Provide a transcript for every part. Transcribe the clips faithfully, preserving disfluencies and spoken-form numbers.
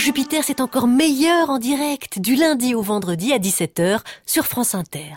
Jupiter, c'est encore meilleur en direct, du lundi au vendredi à dix-sept heures sur France Inter.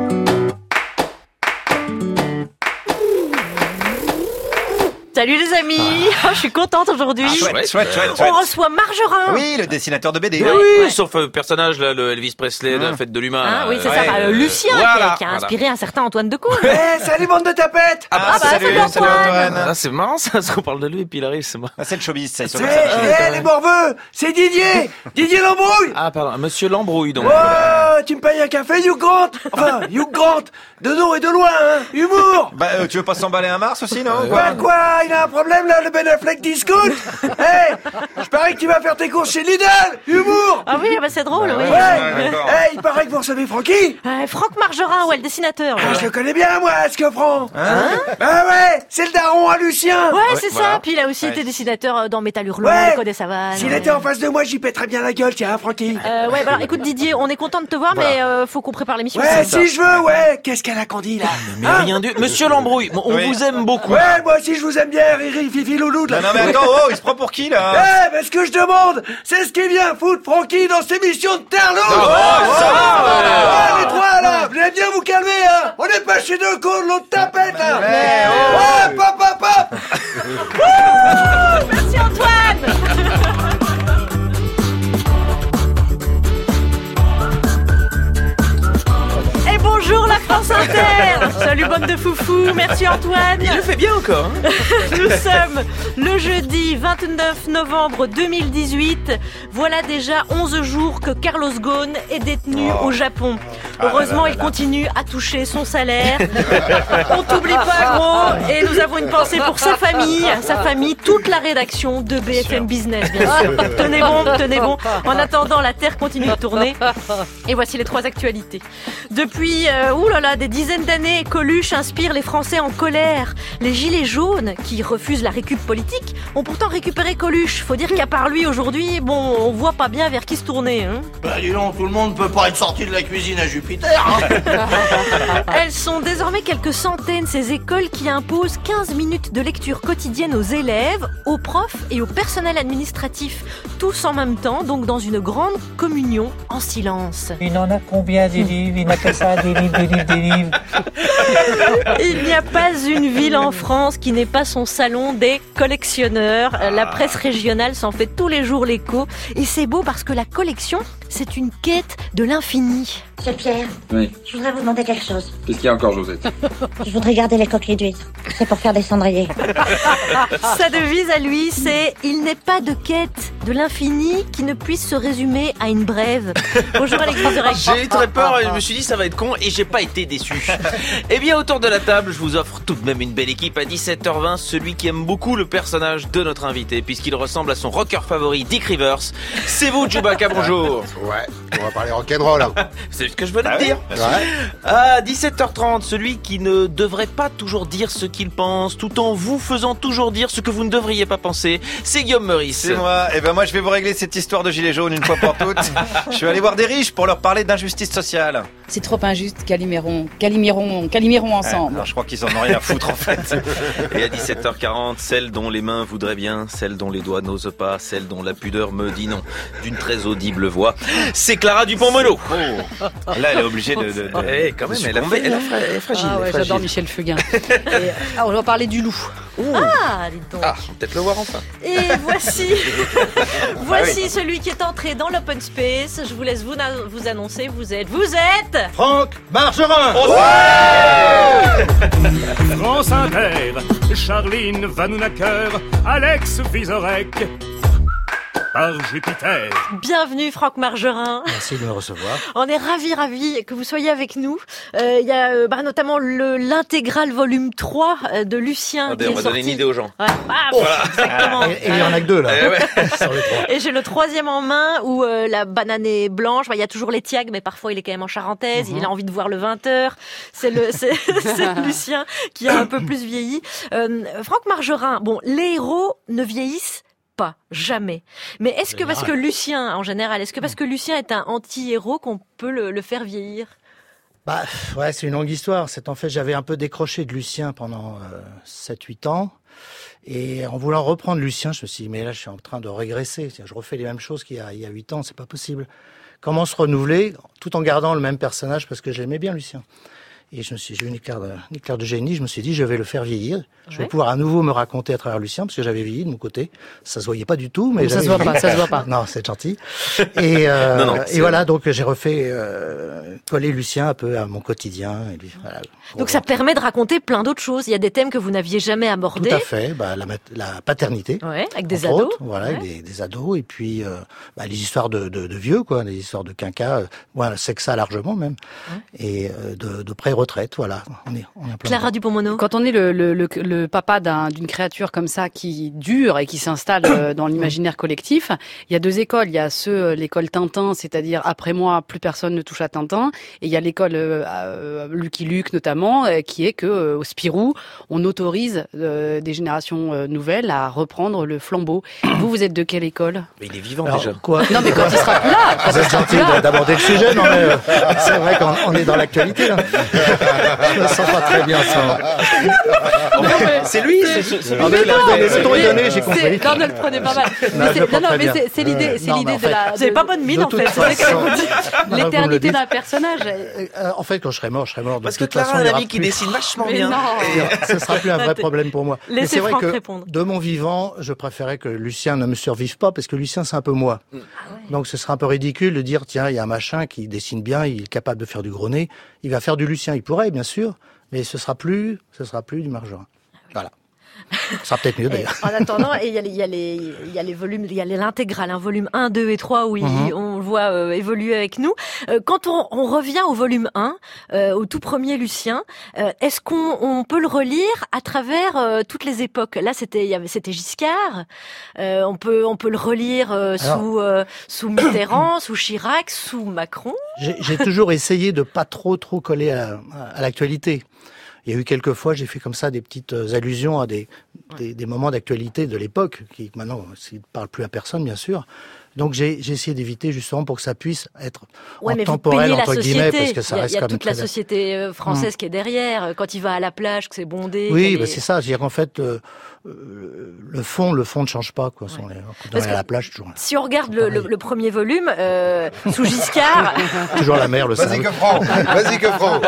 Salut les amis, ah. Je suis contente aujourd'hui. Ah, chouette, chouette, chouette, On reçoit Margerin. Oui, le dessinateur de B D. Oui, oui, ouais. Sauf euh, personnage là, le Elvis Presley mmh. de la fête de l'humain. Ah oui, c'est ouais. ça, bah, euh, Lucien voilà, qui a, qui a voilà. inspiré un certain Antoine Decaune. Eh, hey, salut bande de tapettes. Ah bah, ah bah salut, salut Antoine. Antoine. Ah, c'est marrant ça, parce qu'on parle de lui et puis il arrive, c'est marrant. Ah, c'est le showbiz, ça. C'est, eh, les morveux, c'est Didier, Didier Lambrouille. Ah pardon, Monsieur Lambrouille donc. Oh, tu me payes un café, Hugh Grant. Enfin, Hugh Grant, de nom et de loin, hein. Humour. Bah, euh, tu veux pas s'emballer un Mars aussi, non? euh, Bah quoi, il a un problème là, le Ben Affleck discount. Eh, hey, je parie que tu vas faire tes courses chez Lidl. Humour. Ah oui, bah c'est drôle, bah, oui. Ouais, ouais. ouais, Eh, hey, il paraît que vous recevez Francky. Euh, Franck Margerin, ouais, le dessinateur. Ah, je le connais bien, moi, ce que Franck. Hein? Bah ouais, c'est le daron à Lucien. Ouais, c'est voilà. ça. Puis il a aussi Ouais. été dessinateur dans Métal Hurlant, Ouais. Le Code des Savanes. S'il ouais. était en face de moi, j'y pèterais bien la gueule, tiens, hein, Francky. Euh, ouais, bah alors, écoute Didier, on est content de te voir, Voilà. mais euh, faut qu'on prépare l'émission. Ouais, si je veux, ouais. Qu'est-ce qu'elle a qu'on dit, là? Mais Hein? rien du... Monsieur Lambrouille, on Oui. vous aime beaucoup. Ouais, moi aussi je vous aime bien, Riri, Fifi, Loulou. de la- Non, non, mais attends, oh, il se prend pour qui, là? Eh, mais ce que je demande, c'est ce qui vient foutre Francky dans cette émission de Terre-Loup. Oh, ça va, Ouais, les trois, là, vous allez bien vous calmer, hein. On n'est pas chez deux cons de l'autre tapette, là. Mais, Ouais, pop, pop, pop. Merci Antoine. Et bonjour la France Inter. Salut bande de foufous, merci Antoine. Il le fait bien encore. Hein. Nous sommes le jeudi vingt-neuf novembre deux mille dix-huit. Voilà déjà onze jours que Carlos Ghosn est détenu Oh. au Japon. Heureusement, il continue à toucher son salaire. On t'oublie pas, gros. Et nous avons une pensée pour sa famille, sa famille, toute la rédaction de B F M Business, bien sûr. Tenez bon, tenez bon. En attendant, la Terre continue de tourner. Et voici les trois actualités. Depuis, euh, oulala, des dizaines d'années, Coluche inspire les Français en colère. Les gilets jaunes, qui refusent la récup politique, ont pourtant récupéré Coluche. Faut dire qu'à part lui, aujourd'hui, bon, on voit pas bien vers qui se tourner, hein. Bah dis donc, tout le monde peut pas être sorti de la cuisine à Jupiter, hein. Elles sont désormais quelques centaines, ces écoles qui imposent quinze minutes de lecture quotidienne aux élèves, aux profs et au personnel administratif, tous en même temps, donc dans une grande communion en silence. Il en a combien des livres? Il n'a que ça, des livres, des livres, des livres. Il n'y a pas une ville en France qui n'ait pas son salon des collectionneurs. La presse régionale s'en fait tous les jours l'écho. Et c'est beau parce que la collection, c'est une quête de l'infini. Monsieur Pierre, Oui. je voudrais vous demander quelque chose. Qu'est-ce qu'il y a encore, Josette? Je voudrais garder les coquilles d'huîtres. C'est pour faire des cendriers. Sa devise à lui, c'est « Il n'est pas de quête de l'infini qui ne puisse se résumer à une brève ». Bonjour Alex Vizorek. J'ai eu très peur et je me suis dit ça va être con et j'ai pas été déçu. Eh bien autour de la table, je vous offre tout de même une belle équipe à dix-sept heures vingt, celui qui aime beaucoup le personnage de notre invité puisqu'il ressemble à son rocker favori Dick Rivers. C'est vous Chewbacca, bonjour. Ouais, on va parler rock'n'roll. Hein. C'est ce que je venais Ah de oui, dire. Ouais. À dix-sept heures trente, celui qui ne devrait pas toujours dire ce qu'il pense tout en vous faisant toujours dire ce que vous ne devriez pas penser, c'est Guillaume Meurice. C'est moi. Et ben moi, je vais vous régler cette histoire de gilets jaunes une fois pour toutes. Je suis allé voir des riches pour leur parler d'injustice sociale. C'est trop injuste, Caliméron, Caliméron, Caliméron ensemble. Ouais, alors, je crois qu'ils en ont rien à foutre en fait. Et à dix-sept heures quarante, celle dont les mains voudraient bien, celle dont les doigts n'osent pas, celle dont la pudeur me dit non, d'une très audible voix, c'est Clara Dupont-Melot. Oh. Là, elle est obligée de... de, de Eh, quand même, elle, a fait- elle, a fra- elle est fragile. Ah ouais, elle est fragile. j'adore Michel Fugain. Et, ah, on va parler du loup. Ah, dis donc. Ah, on va peut-être le voir enfin. Et voici, voici celui qui est entré dans l'open space. Je vous laisse vous, na- vous annoncer. Vous êtes, vous êtes. Franck Margerin. France Inter, Charline Vanhoenacker, Alex Vizorek, par Jupiter. Bienvenue Franck Margerin. Merci de me recevoir. On est ravis, ravis que vous soyez avec nous. Euh, Il y a euh, bah, notamment le l'intégrale volume trois euh, de Lucien Attendez, qui on est va sorti. donner une idée aux gens. Ouais, bam, exactement. Et il y en a que deux là. Eh ouais. Sur les trois. Et j'ai le troisième en main où euh, la banane est blanche. Bah, il y a toujours l'étiague, mais parfois il est quand même en charentaise. Mhm. Il a envie de voir le vingt heures. C'est le, c'est, c'est Lucien qui a un peu plus vieilli. Euh, Franck Margerin, bon, les héros ne vieillissent pas, jamais. Mais est-ce que parce que Lucien, en général, est-ce que parce que Lucien est un anti-héros qu'on peut le, le faire vieillir? Bah, ouais, c'est une longue histoire. C'est en fait, j'avais un peu décroché de Lucien pendant euh, sept huit ans. Et en voulant reprendre Lucien, je me suis dit, mais là, je suis en train de régresser. Je refais les mêmes choses qu'il y a, il y a huit ans, c'est pas possible. Comment se renouveler tout en gardant le même personnage parce que j'aimais bien Lucien. Et je me suis, j'ai eu une éclair de, une éclair de génie. Je me suis dit, je vais le faire vieillir. Je vais Ouais. pouvoir à nouveau me raconter à travers Lucien, parce que j'avais vieilli de mon côté. Ça se voyait pas du tout, mais Ça j'avais se voit vieilli. pas, ça se voit pas. Non, c'est gentil. Et, euh, Non, non, c'est- et voilà, donc j'ai refait euh, coller Lucien un peu à mon quotidien. Et puis, voilà. Donc ça permet de raconter plein d'autres choses. Il y a des thèmes que vous n'aviez jamais abordés. Tout à fait. Bah, la, mat- la paternité. Ouais, avec des entre ados. autres, voilà, Ouais. avec des, des ados. Et puis euh, bah, les histoires de, de, de vieux, quoi, les histoires de quinquas. Euh, voilà, c'est que ça largement même. Et euh, de, de pré-retraite, voilà. On est, on est en plein Clara dedans. Dupont-Mono. Quand on est le, le, le, le papa d'un, d'une créature comme ça qui dure et qui s'installe euh, dans l'imaginaire collectif, il y a deux écoles. Il y a ceux, l'école Tintin, c'est-à-dire après moi, plus personne ne touche à Tintin. Et il y a l'école euh, euh, Lucky Luke notamment, euh, qui est que euh, au Spirou, on autorise euh, des générations euh, nouvelles à reprendre le flambeau. Vous, vous êtes de quelle école? Mais il est vivant Alors, déjà. quoi Non, mais quand il sera plus là, quand Vous il êtes sera gentil plus là. d'aborder le sujet, non mais euh, c'est vrai qu'on on est dans l'actualité là. Je me sens pas très bien sans. C'est lui, c'est ce- c'est lui Ah, mais qui l'a non, fait. mais le ton est donné, j'ai C'est- compris. Non, ne le prenez pas mal. Mais Non, je c'est- le prends non, non, très mais bien. c'est, c'est l'idée, c'est Non, mais l'idée en de fait, la. Vous avez de- pas bonne mine de en toute fait. C'est vrai que façon- vous dites- Non, vous me le l'éternité dites. d'un personnage. Euh, En fait, quand je serai mort, je serai mort. De Parce que toute façon, Clara a il y un aura ami qui plus- dessine vachement Mais bien. non. Ce sera plus un vrai Laissez problème pour moi. Mais c'est vrai Franck que répondre. de mon vivant, je préférais que Lucien ne me survive pas parce que Lucien, c'est un peu moi. Donc ce serait un peu ridicule de dire, tiens, il y a un machin qui dessine bien, il est capable de faire du gros nez, il va faire du Lucien. Il pourrait, bien sûr, mais ce sera plus, ce sera plus du Margerin. Voilà. Ce sera peut-être mieux Et d'ailleurs. en attendant, et il y a les, il y a les, il y a les volumes, il y a les- l'intégrale, un volume un, deux et trois où il- Mhm. on le voit euh, évoluer avec nous. Euh, quand on, on revient au volume un, euh, au tout premier Lucien, euh, est-ce qu'on on peut le relire à travers euh, toutes les époques? Là, c'était il y avait c'était Giscard. Euh, on peut on peut le relire euh, Alors- sous euh, sous Mitterrand, sous Chirac, sous Macron. J'ai j'ai toujours essayé de pas trop trop coller à, à l'actualité. Il y a eu quelques fois, j'ai fait comme ça des petites euh, allusions à des, des, des moments d'actualité de l'époque, qui maintenant ne parlent plus à personne, bien sûr. Donc j'ai j'ai essayé d'éviter justement pour que ça puisse être Ouais, mais vous temporel, peignez la entre société. guillemets, parce que ça il y a, reste il y a quand même toute la très- société euh, française qui est derrière. Quand il va à la plage, que c'est bondé. Oui, qu'il bah est- c'est ça. C'est-à-dire qu'en fait, euh, euh, le fond, le fond ne change pas. Quoi. Quand on est Parce à que- la plage, toujours, Si on regarde le, le, le premier volume, euh, sous Giscard, toujours la mer, le Vas-y sable. que franc, vas-y que franc.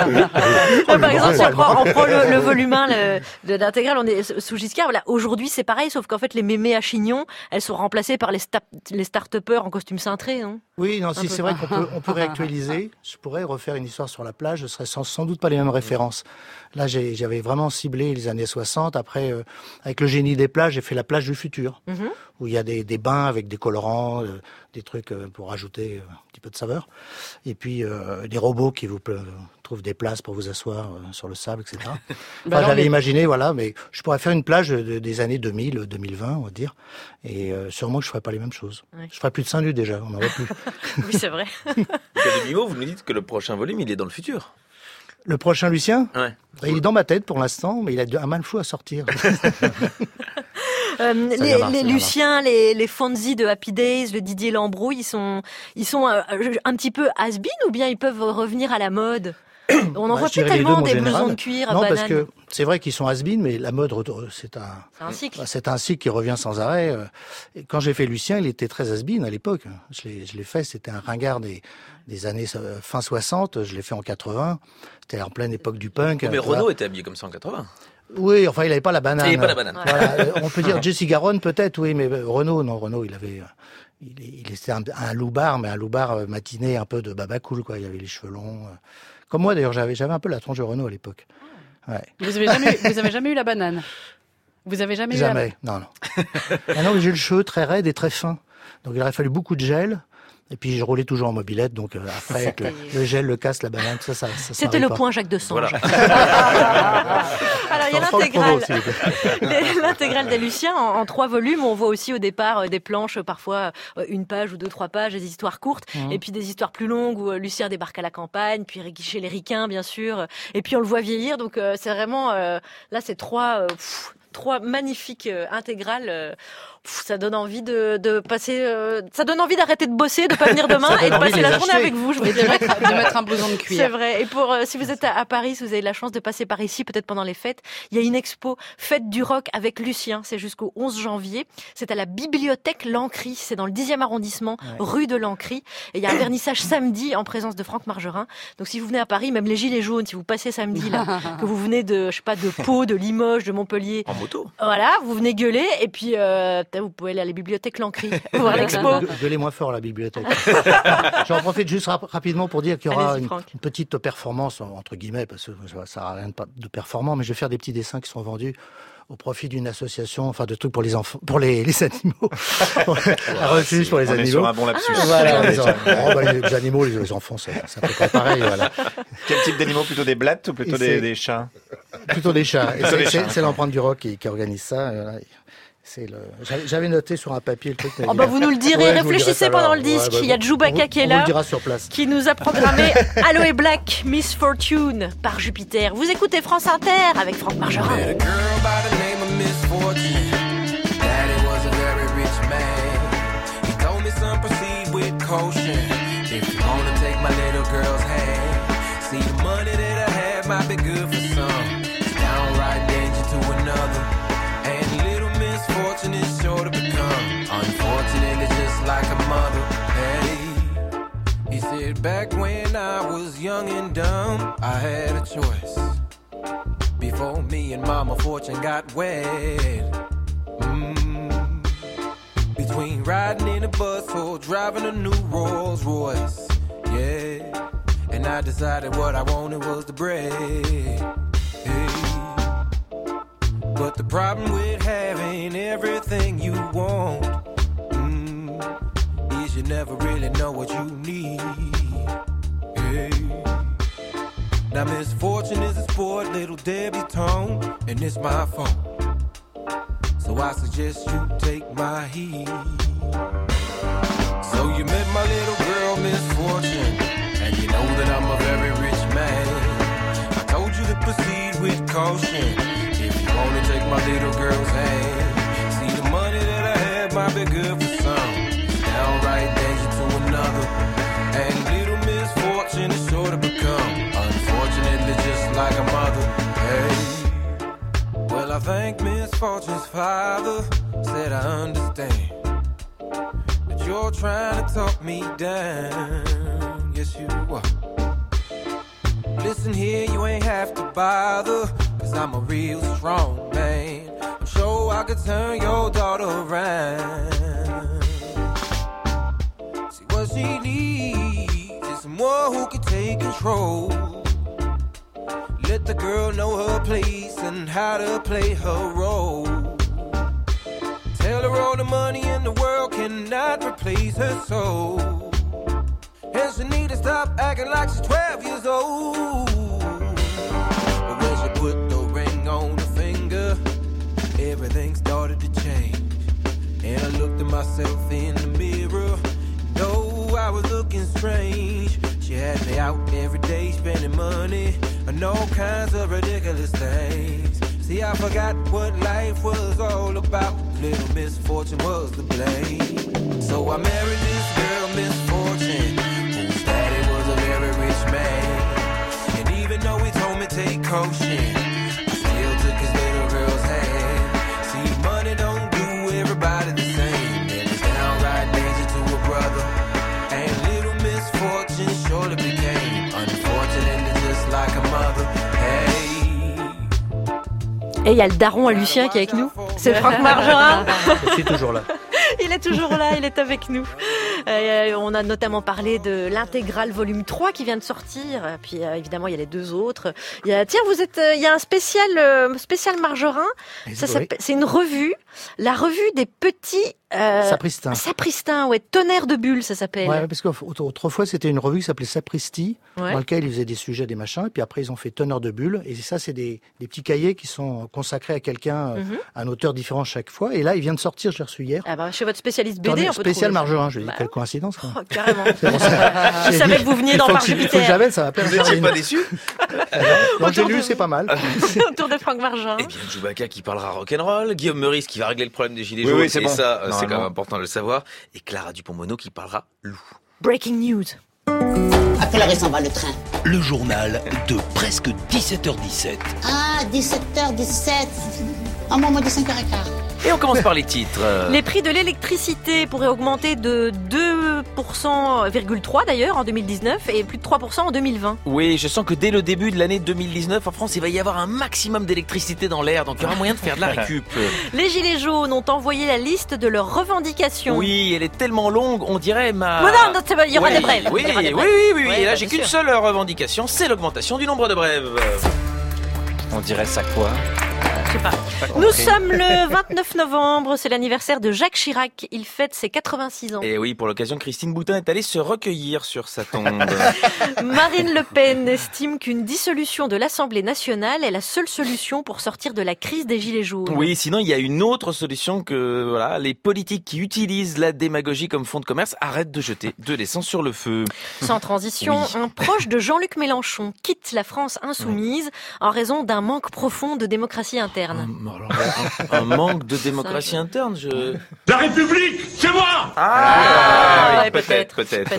par exemple, si on prend, on prend le, le volume un le, de l'intégrale, on est sous Giscard. Voilà. Aujourd'hui, c'est pareil, sauf qu'en fait, les mémés à chignon, elles sont remplacées par les, sta- les start-upers en costume cintré. Hein. Oui, non, si peu. c'est vrai qu'on peut, on peut réactualiser. Je pourrais refaire une histoire sur la plage. Ce serait sans, sans doute pas les mêmes références. Là, j'ai- j'avais vraiment ciblé les années soixante. Après, euh, avec le génie des plages, j'ai fait la plage du futur, Mhm. où il y a des, des bains avec des colorants, euh, des trucs euh, pour rajouter euh, un petit peu de saveur. Et puis, euh, des robots qui vous euh, trouvent des places pour vous asseoir euh, sur le sable, et cetera. Enfin, Bah alors, j'avais mais- imaginé, voilà, mais je pourrais faire une plage de- des années deux mille, deux mille vingt, on va dire. Et euh, sûrement que je ferais pas les mêmes choses. Ouais. Je ferais plus de seins nus déjà, on n'en aurait plus. Oui, c'est vrai. Demi-mot, vous nous dites que le prochain volume, il est dans le futur. Le prochain Lucien, Ouais. il est dans ma tête pour l'instant, mais il a un mal fou à sortir. Euh, les viendra, les ça Luciens, les, les Fonzie de Happy Days, le Didier Lambrouille, ils sont, ils sont euh, un petit peu has-been ou bien ils peuvent revenir à la mode? On en Bah, voit je plus dirais les tellement deux, mon des général. blousons de cuir à Non, banane. parce que c'est vrai qu'ils sont has-been, mais la mode, retourne- c'est un, C'est un cycle. c'est un cycle qui revient sans arrêt. Et quand j'ai fait Lucien, il était très has-been à l'époque. Je l'ai, je l'ai fait, c'était un ringard des, des années euh, fin soixante. Je l'ai fait en quatre-vingts. C'était en pleine époque du punk. Mais tu vois. Renaud était habillé comme ça en quatre-vingts. Oui, enfin, il n'avait pas la banane. Il avait pas la banane. Voilà, euh, on peut dire Jesse Garonne peut-être, oui, mais euh, Renaud, non, Renaud, il avait, euh, il, il était un, un loupard, mais un loupard euh, matiné, un peu de baba cool, quoi. Il avait les cheveux longs. euh. Comme moi, d'ailleurs, j'avais, j'avais un peu la tronche de Renaud à l'époque. Ouais. Vous avez jamais, eu- vous avez jamais eu la banane. Vous avez jamais, eu Jamais, non, non. Ah non, mais j'ai le cheveu très raide et très fin. Donc il aurait fallu beaucoup de gel. Et puis je roulais toujours en mobilette, donc euh, après avec le, le gel, le casse, la banane, ça, ça, ça. ça C'était m'arrive le pas. point Jacques de Sange. Voilà. Alors il y a Sans le l'intégrale, promo, s'il vous plaît. les- l'intégrale des Luciens en, en trois volumes. On voit aussi au départ euh, des planches, euh, parfois euh, une page ou deux, trois pages, des histoires courtes, Mhm. et puis des histoires plus longues où euh, Lucien débarque à la campagne, puis chez les Ricains bien sûr, et puis on le voit vieillir. Donc euh, c'est vraiment euh, là c'est trois. euh, pff, Trois magnifiques euh, intégrales. euh, pff, ça donne envie de, de passer, euh, ça donne envie d'arrêter de bosser, de pas venir demain et de passer la journée avec vous. Je Et de mettre, de mettre un blouson de cuir. C'est vrai. Et pour euh, si vous êtes à, à Paris, si vous avez la chance de passer par ici, peut-être pendant les fêtes, il y a une expo Fête du rock avec Lucien. C'est jusqu'au onze janvier. C'est à la bibliothèque Lancry. C'est dans le dixième arrondissement, ouais. rue de Lancry. Et il y a un vernissage samedi en présence de Franck Margerin. Donc si vous venez à Paris, même les gilets jaunes, si vous passez samedi là, que vous venez de, je sais pas, de Pau, de Limoges, de Montpellier. En moto. Voilà, vous venez gueuler et puis euh, vous pouvez aller à la bibliothèque Lancry voir l'expo. Gueulez moins fort la bibliothèque. J'en profite juste rap- rapidement pour dire qu'il y aura une, une petite performance entre guillemets parce que ça n'a rien de performant, mais je vais faire des petits dessins qui sont vendus au profit d'une association, enfin de trucs pour les enfants, pour les, les animaux, un refuge pour les on animaux. Est sur un bon lapsus. Ah, voilà, les, oh, bah, les animaux, les, les enfants, c'est à peu près pareil. Voilà. Quel type d'animaux? Plutôt des blattes ou plutôt des, des chats? Plutôt des chats. Et plutôt c'est, des c'est, chats. c'est l'empreinte du rock qui, qui organise ça. Voilà. C'est le... J'avais noté sur un papier le truc. Oh bah vous nous le direz, ouais, réfléchissez le pendant le disque. Ouais, bah, il y a Chewbacca qui est là, qui nous a programmé Aloe Black, Miss Fortune par Jupiter. Vous écoutez France Inter avec Franck Margerin. Is sure to become unfortunately just like a mother. Hey, he said back when I was young and dumb, I had a choice. Before me and Mama Fortune got wed, mm. Between riding in a bus or driving a new Rolls Royce, yeah. And I decided what I wanted was the bread. Hey. But the problem with having everything you want mm, is you never really know what you need. Hey. Now misfortune is a sport, little debutante, and it's my fault. So I suggest you take my heed. So you met my little girl, Misfortune, and you know that I'm a very rich man. I told you to proceed with caution. If you wanna take my little girl's hand, see the money that I have might be good for some, downright danger to another. And little misfortune is sure to become, unfortunately just like a mother. Hey, well I think Misfortune's father said I understand that you're trying to talk me down. Yes you are. Listen here, you ain't have to bother, cause I'm a real strong man. I'm sure I could turn your daughter around. See what she needs is someone who can take control. Let the girl know her place and how to play her role. Tell her all the money in the world cannot replace her soul. And she need to stop acting like she's twelve years old. But when she put the ring on her finger, everything started to change. And I looked at myself in the mirror, though I was looking strange. She had me out every day spending money on all kinds of ridiculous things. See, I forgot what life was all about. Little misfortune was to blame. So I married this girl, Misfortune, whose daddy was a very rich man. And even though he told me take caution, I still took his little girl's hand. See, money don't do everybody the same, and it's downright danger to a brother. And little misfortune surely became, unfortunately just like a mother. Hey. Et il y a le daron à Lucien qui est avec nous, c'est Franck Margerin. Je suis toujours là. Il est toujours là, il est avec nous. Euh, on a notamment parlé de l'intégrale volume trois qui vient de sortir. Puis euh, évidemment, il y a les deux autres. Il y a, tiens, vous êtes, euh, il y a un spécial, euh, spécial Margerin. Ça, oui. C'est une revue, la revue des petits euh, Sapristins. Sapristins, ouais, tonnerre de bulles, ça s'appelle. Ouais, parce qu'autrefois c'était une revue qui s'appelait Sapristi, ouais. dans laquelle ils faisaient des sujets, des machins. Et puis après, ils ont fait Tonnerre de bulles. Et ça, c'est des, des petits cahiers qui sont consacrés à quelqu'un, mm-hmm. un auteur différent chaque fois. Et là, il vient de sortir, je l'ai reçu hier. Ah bah, chez votre spécialiste B D, on peut spécial trouver Margerin, je lui ai dit, bah, quelle coïncidence. Quoi. Oh, carrément. Je savais que vous veniez dans Par Jupiter. Il faut que j'avais, ça va plaire. Vous n'étiez pas déçu? Donc j'ai lu, c'est pas mal. Autour de Franck Margerin. Eh bien, Chewbacca qui parlera rock'n'roll, Guillaume Meurice qui va régler le problème des gilets Oui, jaunes, oui, c'est et bon. ça, euh, c'est quand Non. même important de le savoir, et Clara Dupont-Moreau qui parlera loup. Breaking news. À quelle heure il s'en va le train? Le journal de presque dix-sept heures dix-sept. Ah, dix-sept heures dix-sept. Un moment de cinq heures quinze. Et on commence par les titres. Les prix de l'électricité pourraient augmenter de deux virgule trois pour cent d'ailleurs en deux mille dix-neuf et plus de trois pour cent en deux mille vingt. Oui, je sens que dès le début de l'année deux mille dix-neuf, en France, il va y avoir un maximum d'électricité dans l'air, donc il y aura moyen de faire de la récup. Les Gilets jaunes ont envoyé la liste de leurs revendications. Oui, elle est tellement longue, on dirait ma... Oh non, non, c'est pas- il y aura oui, des brèves. Oui, Il y aura des oui, brèves. oui, oui, oui. Ouais, Et là, bah, j'ai bien qu'une sûr. seule revendication, c'est l'augmentation du nombre de brèves. On dirait ça quoi? Je sais pas. Nous sommes le vingt-neuf novembre, c'est l'anniversaire de Jacques Chirac. Il fête ses quatre-vingt-six ans. Et oui, pour l'occasion, Christine Boutin est allée se recueillir sur sa tombe. Marine Le Pen estime qu'une dissolution de l'Assemblée nationale est la seule solution pour sortir de la crise des Gilets jaunes. Oui, sinon il y a une autre solution que voilà, les politiques qui utilisent la démagogie comme fond de commerce arrêtent de jeter de l'essence sur le feu. Sans transition, Oui. un proche de Jean-Luc Mélenchon quitte la France insoumise en raison d'un manque profond de démocratie interne. Un, un manque de démocratie interne, je... La République, c'est moi! Ah, oui, ouais, peut-être, peut-être.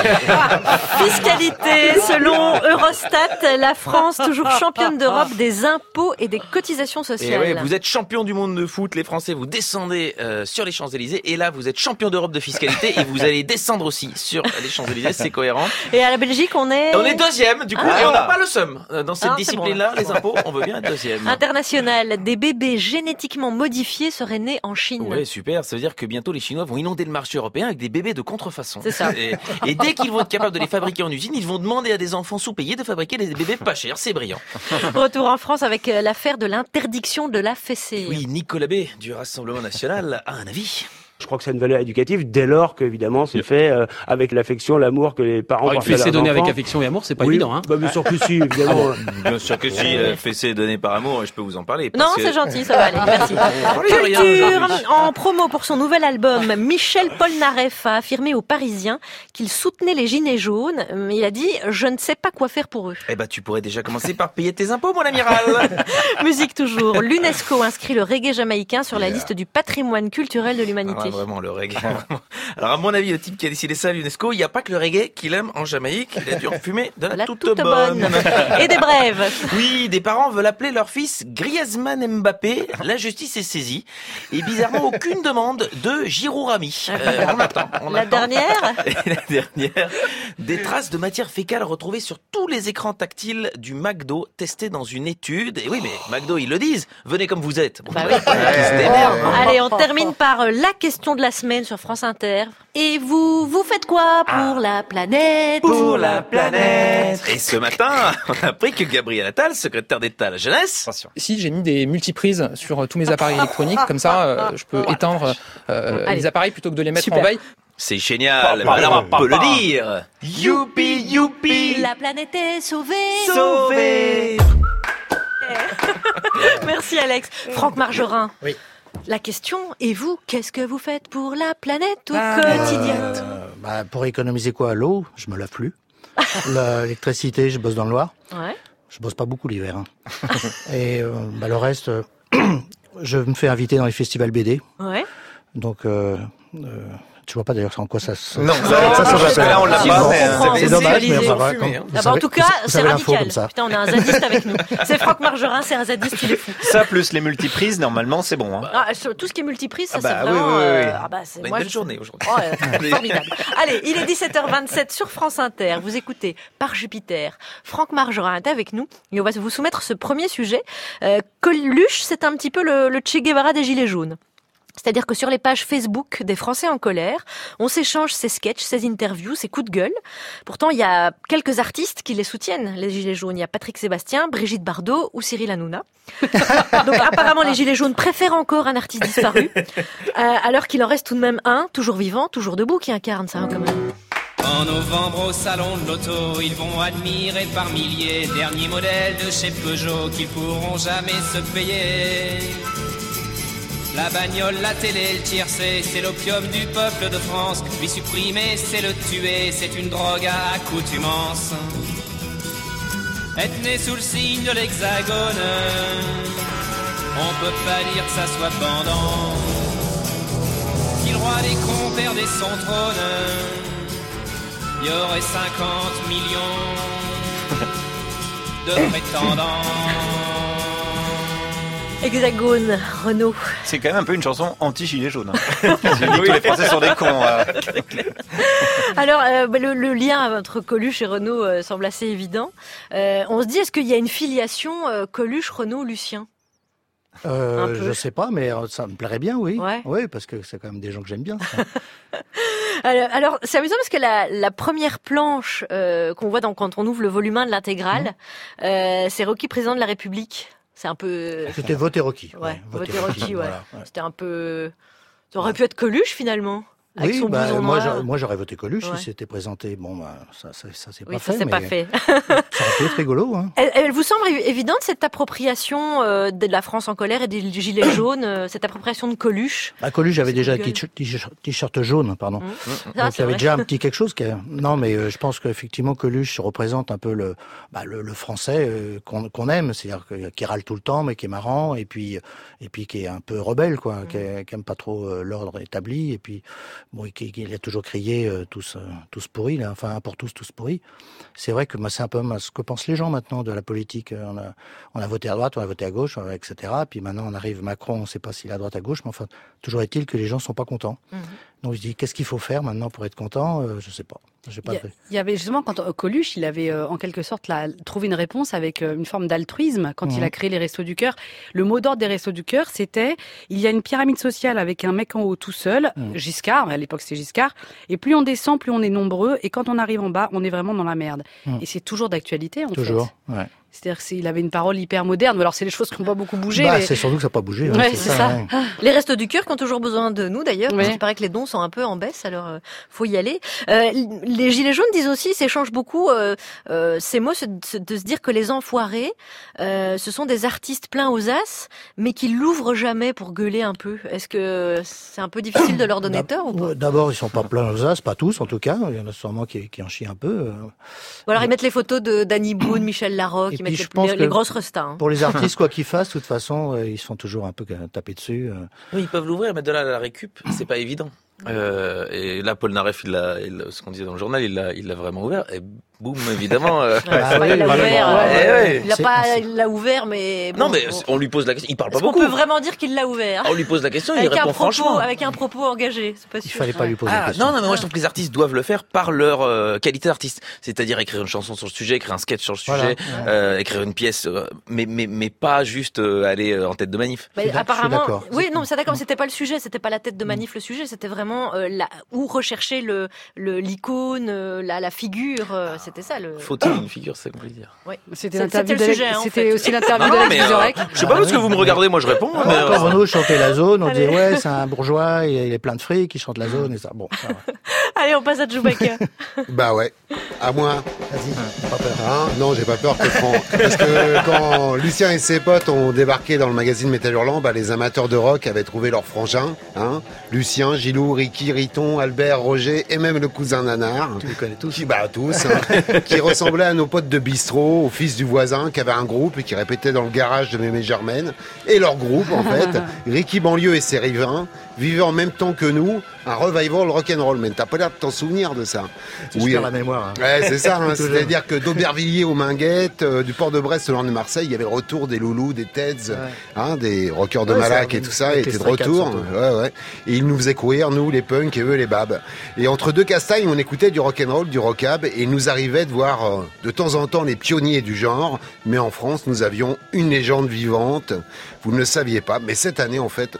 Fiscalité, selon Eurostat, la France, toujours championne d'Europe des impôts et des cotisations Et sociales. ouais, vous êtes champion du monde de foot, les Français, vous descendez euh, sur les Champs-Élysées, et là vous êtes champion d'Europe de fiscalité, et vous allez descendre aussi sur les Champs-Élysées, c'est cohérent. Et à la Belgique, on est... On est deuxième, du coup, Ah. et on n'a pas le seum. Euh, Dans cette Ah, c'est discipline-là, bon. les impôts, on veut bien être deuxième. International, des bébés génétiquement modifiés seraient nés en Chine. Ouais, super. Ça veut dire que bientôt les Chinois vont inonder le marché européen avec des bébés de contrefaçon. C'est ça. Et, et dès qu'ils vont être capables de les fabriquer en usine, ils vont demander à des enfants sous-payés de fabriquer des bébés pas chers. C'est brillant. Retour en France avec euh, l'affaire de l'interdiction de la fessée. Oui, Nicolas B du Rassemblement National a un avis. Je crois que c'est une valeur éducative dès lors qu'évidemment c'est fait euh, avec l'affection, l'amour que les parents Alors, une portent à leurs fessée donnée enfants. avec affection et amour, c'est pas Oui, évident, hein. Bah, bien sûr que si, évidemment. Bien sûr que si, euh, fessée donnée par amour, je peux vous en parler. Non, parce que- c'est gentil, ça va aller, merci. Plus rien Culture, aujourd'hui. en promo pour son nouvel album, Michel Polnareff a affirmé aux Parisiens qu'il soutenait les Gilets jaunes. Il a dit « Je ne sais pas quoi faire pour eux Eh ben, tu pourrais déjà commencer par payer tes impôts, mon amiral. ». Musique toujours, l'UNESCO inscrit le reggae jamaïcain sur la Yeah. liste du patrimoine culturel de l'humanité. Ah, vraiment, le reggae. Alors, à mon avis, le type qui a décidé ça à l'UNESCO, il n'y a pas que le reggae qu'il aime en Jamaïque. Il a dû en fumer de la, La toute, toute bonne. bonne. Et des brèves. Oui, des parents veulent appeler leur fils Griezmann Mbappé. La justice est saisie. Et bizarrement, aucune demande de Giroud Rami. Euh, on attend. On La attend. dernière Et la dernière, des traces de matière fécale retrouvées sur tous les écrans tactiles du McDo testés dans une étude. Et oui, mais McDo, ils le disent. Venez comme vous êtes. Bon, Bah bah, oui. ils se démerdent. Allez, on termine par euh, la question de la semaine sur France Inter. Et vous, vous faites quoi pour la planète Pour la planète. Et ce matin, on a appris que Gabriel Attal, secrétaire d'État à la jeunesse, Ici, j'ai mis des multiprises sur tous mes appareils électroniques, comme ça, euh, je peux éteindre euh, Allez. les appareils plutôt que de les mettre Super. en veille. c'est génial. Alors, on peut le dire. Youpi, youpi. La planète est sauvée. Sauvé. Merci Alex. Franck Margerin. Oui. La question, et vous, qu'est-ce que vous faites pour la planète au Ah, quotidien euh, bah, Pour économiser quoi? L'eau, je me lave plus. L'électricité, je bosse dans le Loir. Ouais. Je bosse pas beaucoup l'hiver. Hein. Et euh, bah, le reste, euh, je me fais inviter dans les festivals B D. Ouais. Donc, euh, euh, tu vois pas d'ailleurs en quoi ça se... Non, ça, ça, ça, s'appelle. jusque-là, on l'a Si, pas, bon, mais, euh, c'est c'est dommage, mais visualisé enfin, en voilà, fumée, quand- hein. vous Ah bah, en savez- tout cas, vous c'est savez l'info radical. comme ça. Putain, on a un zadiste avec nous. C'est Franck Margerin, c'est un zadiste, il est fou. Ça, plus les multiprises, normalement, c'est bon. Hein. Ah, sur tout ce qui est multiprise, ça Ah bah, c'est oui, vraiment... oui, oui, oui. euh, ah bah, c'est On a une moi, belle je- journée aujourd'hui. Oh, euh, formidable. Allez, il est dix-sept heures vingt-sept sur France Inter. Vous écoutez Par Jupiter. Franck Margerin est avec nous et on va vous soumettre ce premier sujet. Euh, Coluche, c'est un petit peu le, le Che Guevara des Gilets jaunes. C'est-à-dire que sur les pages Facebook des Français en colère, on s'échange ses sketchs, ses interviews, ses coups de gueule. Pourtant, il y a quelques artistes qui les soutiennent, les Gilets jaunes. Il y a Patrick Sébastien, Brigitte Bardot ou Cyril Hanouna. Donc apparemment, les Gilets jaunes préfèrent encore un artiste disparu, euh, alors qu'il en reste tout de même un, toujours vivant, toujours debout, qui incarne ça hein, quand même. En novembre au salon de l'auto, ils vont admirer par milliers derniers modèles de chez Peugeot qu'ils pourront jamais se payer. La bagnole, la télé, le tiercé, c'est l'opium du peuple de France. Lui supprimer, c'est le tuer, c'est une drogue à accoutumance. Être né sous le signe de l'hexagone, on peut pas dire que ça soit pendant. Si le roi des cons perdait son trône, il y aurait cinquante millions de prétendants. Hexagone, Renaud. C'est quand même un peu une chanson anti-gilet jaune. Hein. Tous les Français sont des cons. Euh. Alors, euh, le, le lien entre Coluche et Renaud euh, semble assez évident. Euh, on se dit, est-ce qu'il y a une filiation euh, Coluche, Renaud, Lucien ? Euh, je sais pas, mais ça me plairait bien, oui. Ouais. Oui, parce que c'est quand même des gens que j'aime bien. alors, alors, c'est amusant parce que la, la première planche euh, qu'on voit dans, quand on ouvre le volume un de l'intégrale, mmh. euh, c'est Rocky, président de la République. C'est un peu... C'était voter Rocky. Ouais, voter voter Rocky, ouais. Voilà, ouais. C'était un peu... Ça aurait pu être Coluche, finalement. Avec oui, son bah, blouson moi, noir. j'aurais, moi j'aurais voté Coluche ouais. s'il s'était présenté. Bon, bah, ça, ça, ça s'est oui, pas ça fait. C'est mais pas fait. Ça aurait pu être rigolo. Hein. Elle, elle vous semble évidente cette appropriation euh, de la France en colère et des gilets jaunes, euh, cette appropriation de Coluche? Bah, Coluche avait déjà un t-shirt jaune, pardon. Mmh. Ah, Donc il y avait vrai. déjà un petit quelque chose. Qui a... Non, mais euh, je pense qu'effectivement Coluche représente un peu le, bah, le, le français euh, qu'on, qu'on aime, c'est-à-dire que, qui râle tout le temps, mais qui est marrant, et puis et puis qui est un peu rebelle, quoi, mmh. qui, est, qui aime pas trop euh, l'ordre établi, et puis bon, qui, qui, il a toujours crié euh, tous, euh, tous pourris, là, enfin pour tous, tous pourris. C'est vrai que moi, c'est un peu ce que pensent les gens maintenant de la politique. On a, on a voté à droite, on a voté à gauche, et cetera. Puis maintenant, on arrive Macron, on ne sait pas s'il est à droite à gauche, mais enfin, toujours est-il que les gens sont pas contents. Mmh. Donc je dis, qu'est-ce qu'il faut faire maintenant pour être content? euh, Je sais pas. J'ai pas il, y a, il y avait justement quand euh, Coluche, il avait euh, en quelque sorte là, trouvé une réponse avec euh, une forme d'altruisme quand mmh. il a créé les Restos du Cœur. Le mot d'ordre des Restos du Cœur, c'était il y a une pyramide sociale avec un mec en haut tout seul, mmh. Giscard, à l'époque c'était Giscard, et plus on descend, plus on est nombreux, et quand on arrive en bas, on est vraiment dans la merde. Mmh. Et c'est toujours d'actualité en toujours, fait. Toujours, ouais. C'est-à-dire qu'il avait une parole hyper moderne. Alors c'est les choses qui n'ont pas beaucoup bougé. Bah, mais... c'est surtout que ça n'a pas bougé. Ouais, hein, c'est, c'est ça. ça ouais. Les Restos du Cœur qui ont toujours besoin de nous d'ailleurs, ouais. parce qu'il paraît que les dons sont un peu en baisse, alors euh, faut y aller. Euh, les Gilets jaunes disent aussi, s'échangent beaucoup euh, euh, ces mots, de, de se dire que les enfoirés, euh, ce sont des artistes pleins aux as, mais qui l'ouvrent jamais pour gueuler un peu. Est-ce que c'est un peu difficile de leur donner tort ou pas? D'abord, ils sont pas pleins aux as, pas tous en tout cas. Il y en a sûrement qui, qui en chient un peu. Ou alors ils mettent les photos de Danny Boone, Michel Larocque, ils mettent les, les, les grosses restas. Hein. Pour les artistes, quoi qu'ils fassent, de toute façon, euh, ils se font toujours un peu taper dessus. Euh. Oui, ils peuvent l'ouvrir, mais de là à la récup, c'est pas évident. Euh, et là, Paul Naref, il l'a, il, ce qu'on disait dans le journal, il l'a, il l'a vraiment ouvert. Et boum, évidemment. Euh... Ah, ouais, il l'a ouvert. Euh, ouais, ouais. Il l'a pas, il l'a ouvert, mais. Bon, non, mais bon. on lui pose la question. Il parle pas Est-ce beaucoup. On peut vraiment dire qu'il l'a ouvert. On lui pose la question, avec il répond un propos, franchement. Avec un propos engagé, c'est pas sûr. Il fallait pas lui poser ah, la question. Non, non, mais moi je trouve que les artistes doivent le faire par leur euh, qualité d'artiste. C'est-à-dire écrire une chanson sur le sujet, écrire un sketch sur le sujet, voilà, ouais. euh, écrire une pièce, euh, mais mais mais pas juste euh, aller euh, en tête de manif. Bah, apparemment, oui, non, c'est d'accord. C'était pas le sujet, c'était pas la tête de manif le sujet, c'était vraiment euh, la où rechercher le le l'icône, euh, la la figure, euh, c'était ça le. Faut-il une figure, c'est compliqué dire. Oui. C'était c'est, l'interview c'était, le sujet, hein, c'était en fait. aussi l'interview d'Alex Vizorek. Je sais pas parce que vous me regardez, moi je réponds. Ah, mais quand Renaud chantait la zone, on disait ouais, c'est un bourgeois, il est plein de fric, il chante la zone et ça. Bon. Ça va. Allez, on passe à Chewbacca. Bah ouais. À moi. Vas-y, pas peur. Hein non, j'ai pas peur que Franck. Parce que quand Lucien et ses potes ont débarqué dans le magazine Métal Hurlant, bah, les amateurs de rock avaient trouvé leur frangin. Hein Lucien, Gilou, Ricky, Riton, Albert, Roger et même le cousin Nanar. Tu les connais tous. Qui, bah tous. Hein, qui ressemblaient à nos potes de bistrot, au fils du voisin, qui avait un groupe et qui répétait dans le garage de Mémé Germaine. Et leur groupe, en fait, Ricky Banlieue et ses riverains, vivaient en même temps que nous un revival rock'n'roll. Mais t'as pas l'air de t'en souvenir de ça. Tu oui, la mémoire. Hein. Ouais, c'est ça. Hein, c'est-à-dire que d'Aubervilliers aux Minguettes, euh, du port de Brest au nord de Marseille, il y avait le retour des loulous, des Teds, ouais. hein, des rockers de ouais, Malac et tout ça, étaient de retour. Ouais, ouais. Et ils nous faisaient courir, nous, les punks et eux, les babs. Et entre deux castagnes, on écoutait du rock'n'roll, du rockab, et il nous arrivait de voir euh, de temps en temps les pionniers du genre. Mais en France, nous avions une légende vivante. Vous ne le saviez pas, mais cette année, en fait,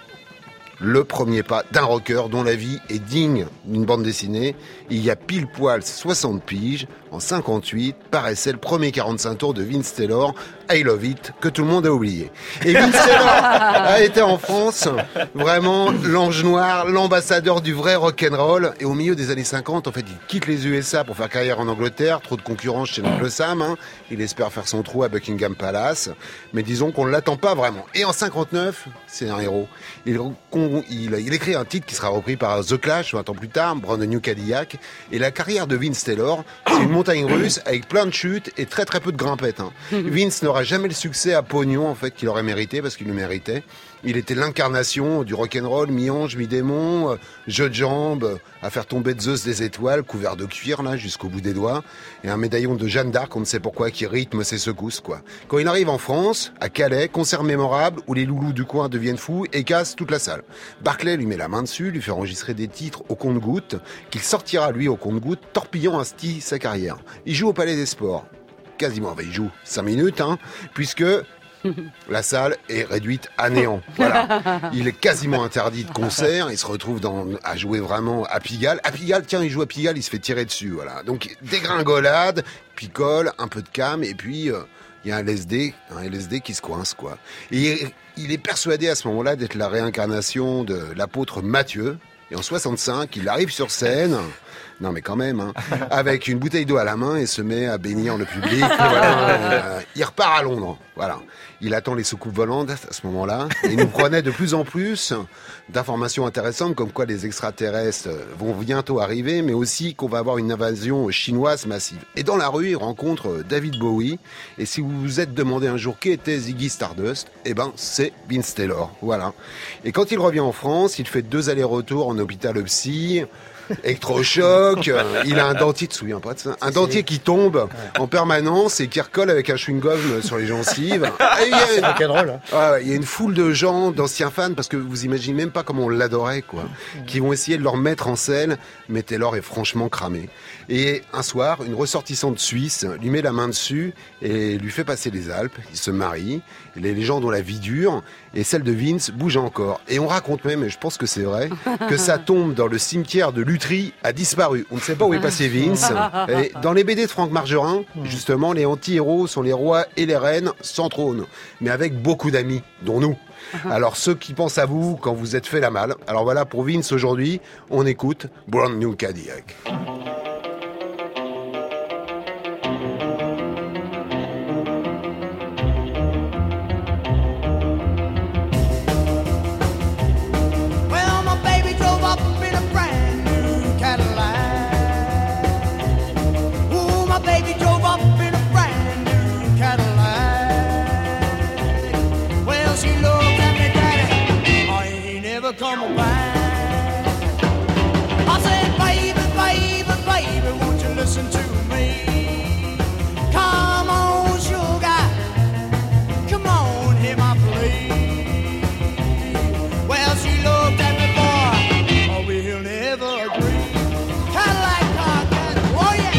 le premier pas d'un rocker dont la vie est digne d'une bande dessinée. Il y a pile poil soixante piges, en cinquante-huit, paraissait le premier quarante-cinq tours de Vince Taylor, I Love It, que tout le monde a oublié. Et Vince Taylor a été en France vraiment l'ange noir, l'ambassadeur du vrai rock'n'roll. Et au milieu des années cinquante, en fait, il quitte les U S A pour faire carrière en Angleterre. Trop de concurrence chez l'oncle Sam. Hein. Il espère faire son trou à Buckingham Palace. Mais disons qu'on ne l'attend pas vraiment. Et en cinquante-neuf, c'est un héros. Il, il, il écrit un titre qui sera repris par The Clash vingt ans plus tard, Brand New Cadillac. Et la carrière de Vince Taylor, c'est une montagne russe avec plein de chutes et très très peu de grimpettes. Hein. Vince n'aura jamais le succès à pognon en fait qu'il aurait mérité parce qu'il le méritait. Il était l'incarnation du rock'n'roll, mi-ange, mi-démon, euh, jeu de jambes, euh, à faire tomber Zeus des étoiles, couvert de cuir là jusqu'au bout des doigts, et un médaillon de Jeanne d'Arc, on ne sait pourquoi, qui rythme ses secousses quoi. Quand il arrive en France, à Calais, concert mémorable où les loulous du coin deviennent fous et cassent toute la salle. Barclay lui met la main dessus, lui fait enregistrer des titres au compte-gouttes, qu'il sortira lui au compte-gouttes, torpillant ainsi sa carrière. Il joue au Palais des Sports. Quasiment, enfin, il joue cinq minutes, hein, puisque la salle est réduite à néant. Voilà. Il est quasiment interdit de concert. Il se retrouve dans, à jouer vraiment à Pigalle. À Pigalle, tiens, il joue à Pigalle, il se fait tirer dessus. Voilà. Donc, dégringolade, picole, un peu de cam, et puis euh, il y a un L S D, un L S D qui se coince, quoi. Et il est persuadé à ce moment-là d'être la réincarnation de l'apôtre Matthieu. Et en soixante-cinq, il arrive sur scène. Non mais quand même, hein, avec une bouteille d'eau à la main et se met à bénir le public. Voilà, euh, il repart à Londres. Voilà. Il attend les soucoupes volantes à ce moment-là. Et il nous prenait de plus en plus d'informations intéressantes comme quoi les extraterrestres vont bientôt arriver, mais aussi qu'on va avoir une invasion chinoise massive. Et dans la rue, il rencontre David Bowie. Et si vous vous êtes demandé un jour qui était Ziggy Stardust, eh ben c'est Vince Taylor. Voilà. Et quand il revient en France, il fait deux allers-retours en hôpital psy. Électrochoc, euh, il a un dentier, tu te souviens pas de ça? Un dentier qui tombe ouais. en permanence et qui recolle avec un chewing-gum sur les gencives. Et il y a une, drôle, hein. ouais, il y a une foule de gens, d'anciens fans, parce que vous imaginez même pas comment on l'adorait, quoi, mmh. qui vont essayer de le remettre en scène, mais Taylor est franchement cramé. Et un soir, une ressortissante suisse lui met la main dessus et lui fait passer les Alpes. Ils se marient. Les légendes ont la vie dure et celle de Vince bouge encore. Et on raconte même, et je pense que c'est vrai, que sa tombe dans le cimetière de Lutry a disparu. On ne sait pas où est passé Vince. Et dans les B D de Franck Margerin, justement, les anti-héros sont les rois et les reines sans trône, mais avec beaucoup d'amis, dont nous. Alors ceux qui pensent à vous quand vous êtes fait la malle. Alors voilà, pour Vince aujourd'hui, on écoute Brand New Cadillac. Come back. I said, baby, baby, baby, won't you listen to me? Come on, sugar, come on, hear my plea. Well, she looked at me, boy, oh, we'll never agree. Cadillac, Cadillac, oh yeah.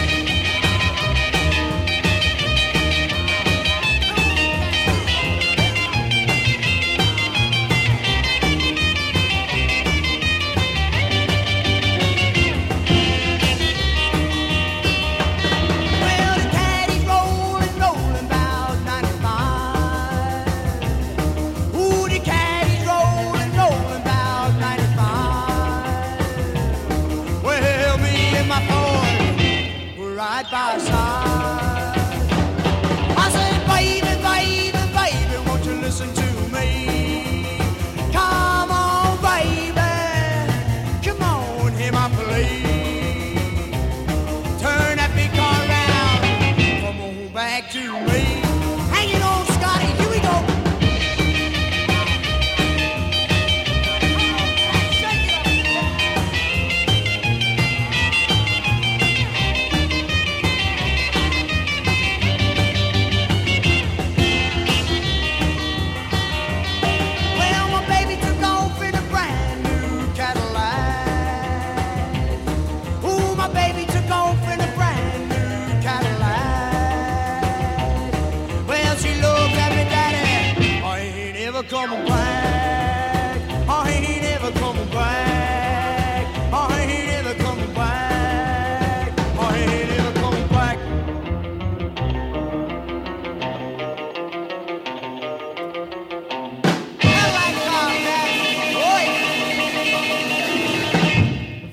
By side. I said, baby, baby, baby, won't you listen to me? Come on, baby, come on, hear my plea. Turn that big car around, come on back to me. Hang it on, Scotty, here we go. Coming back, I ain't never coming back, I ain't never coming back, I ain't never coming back.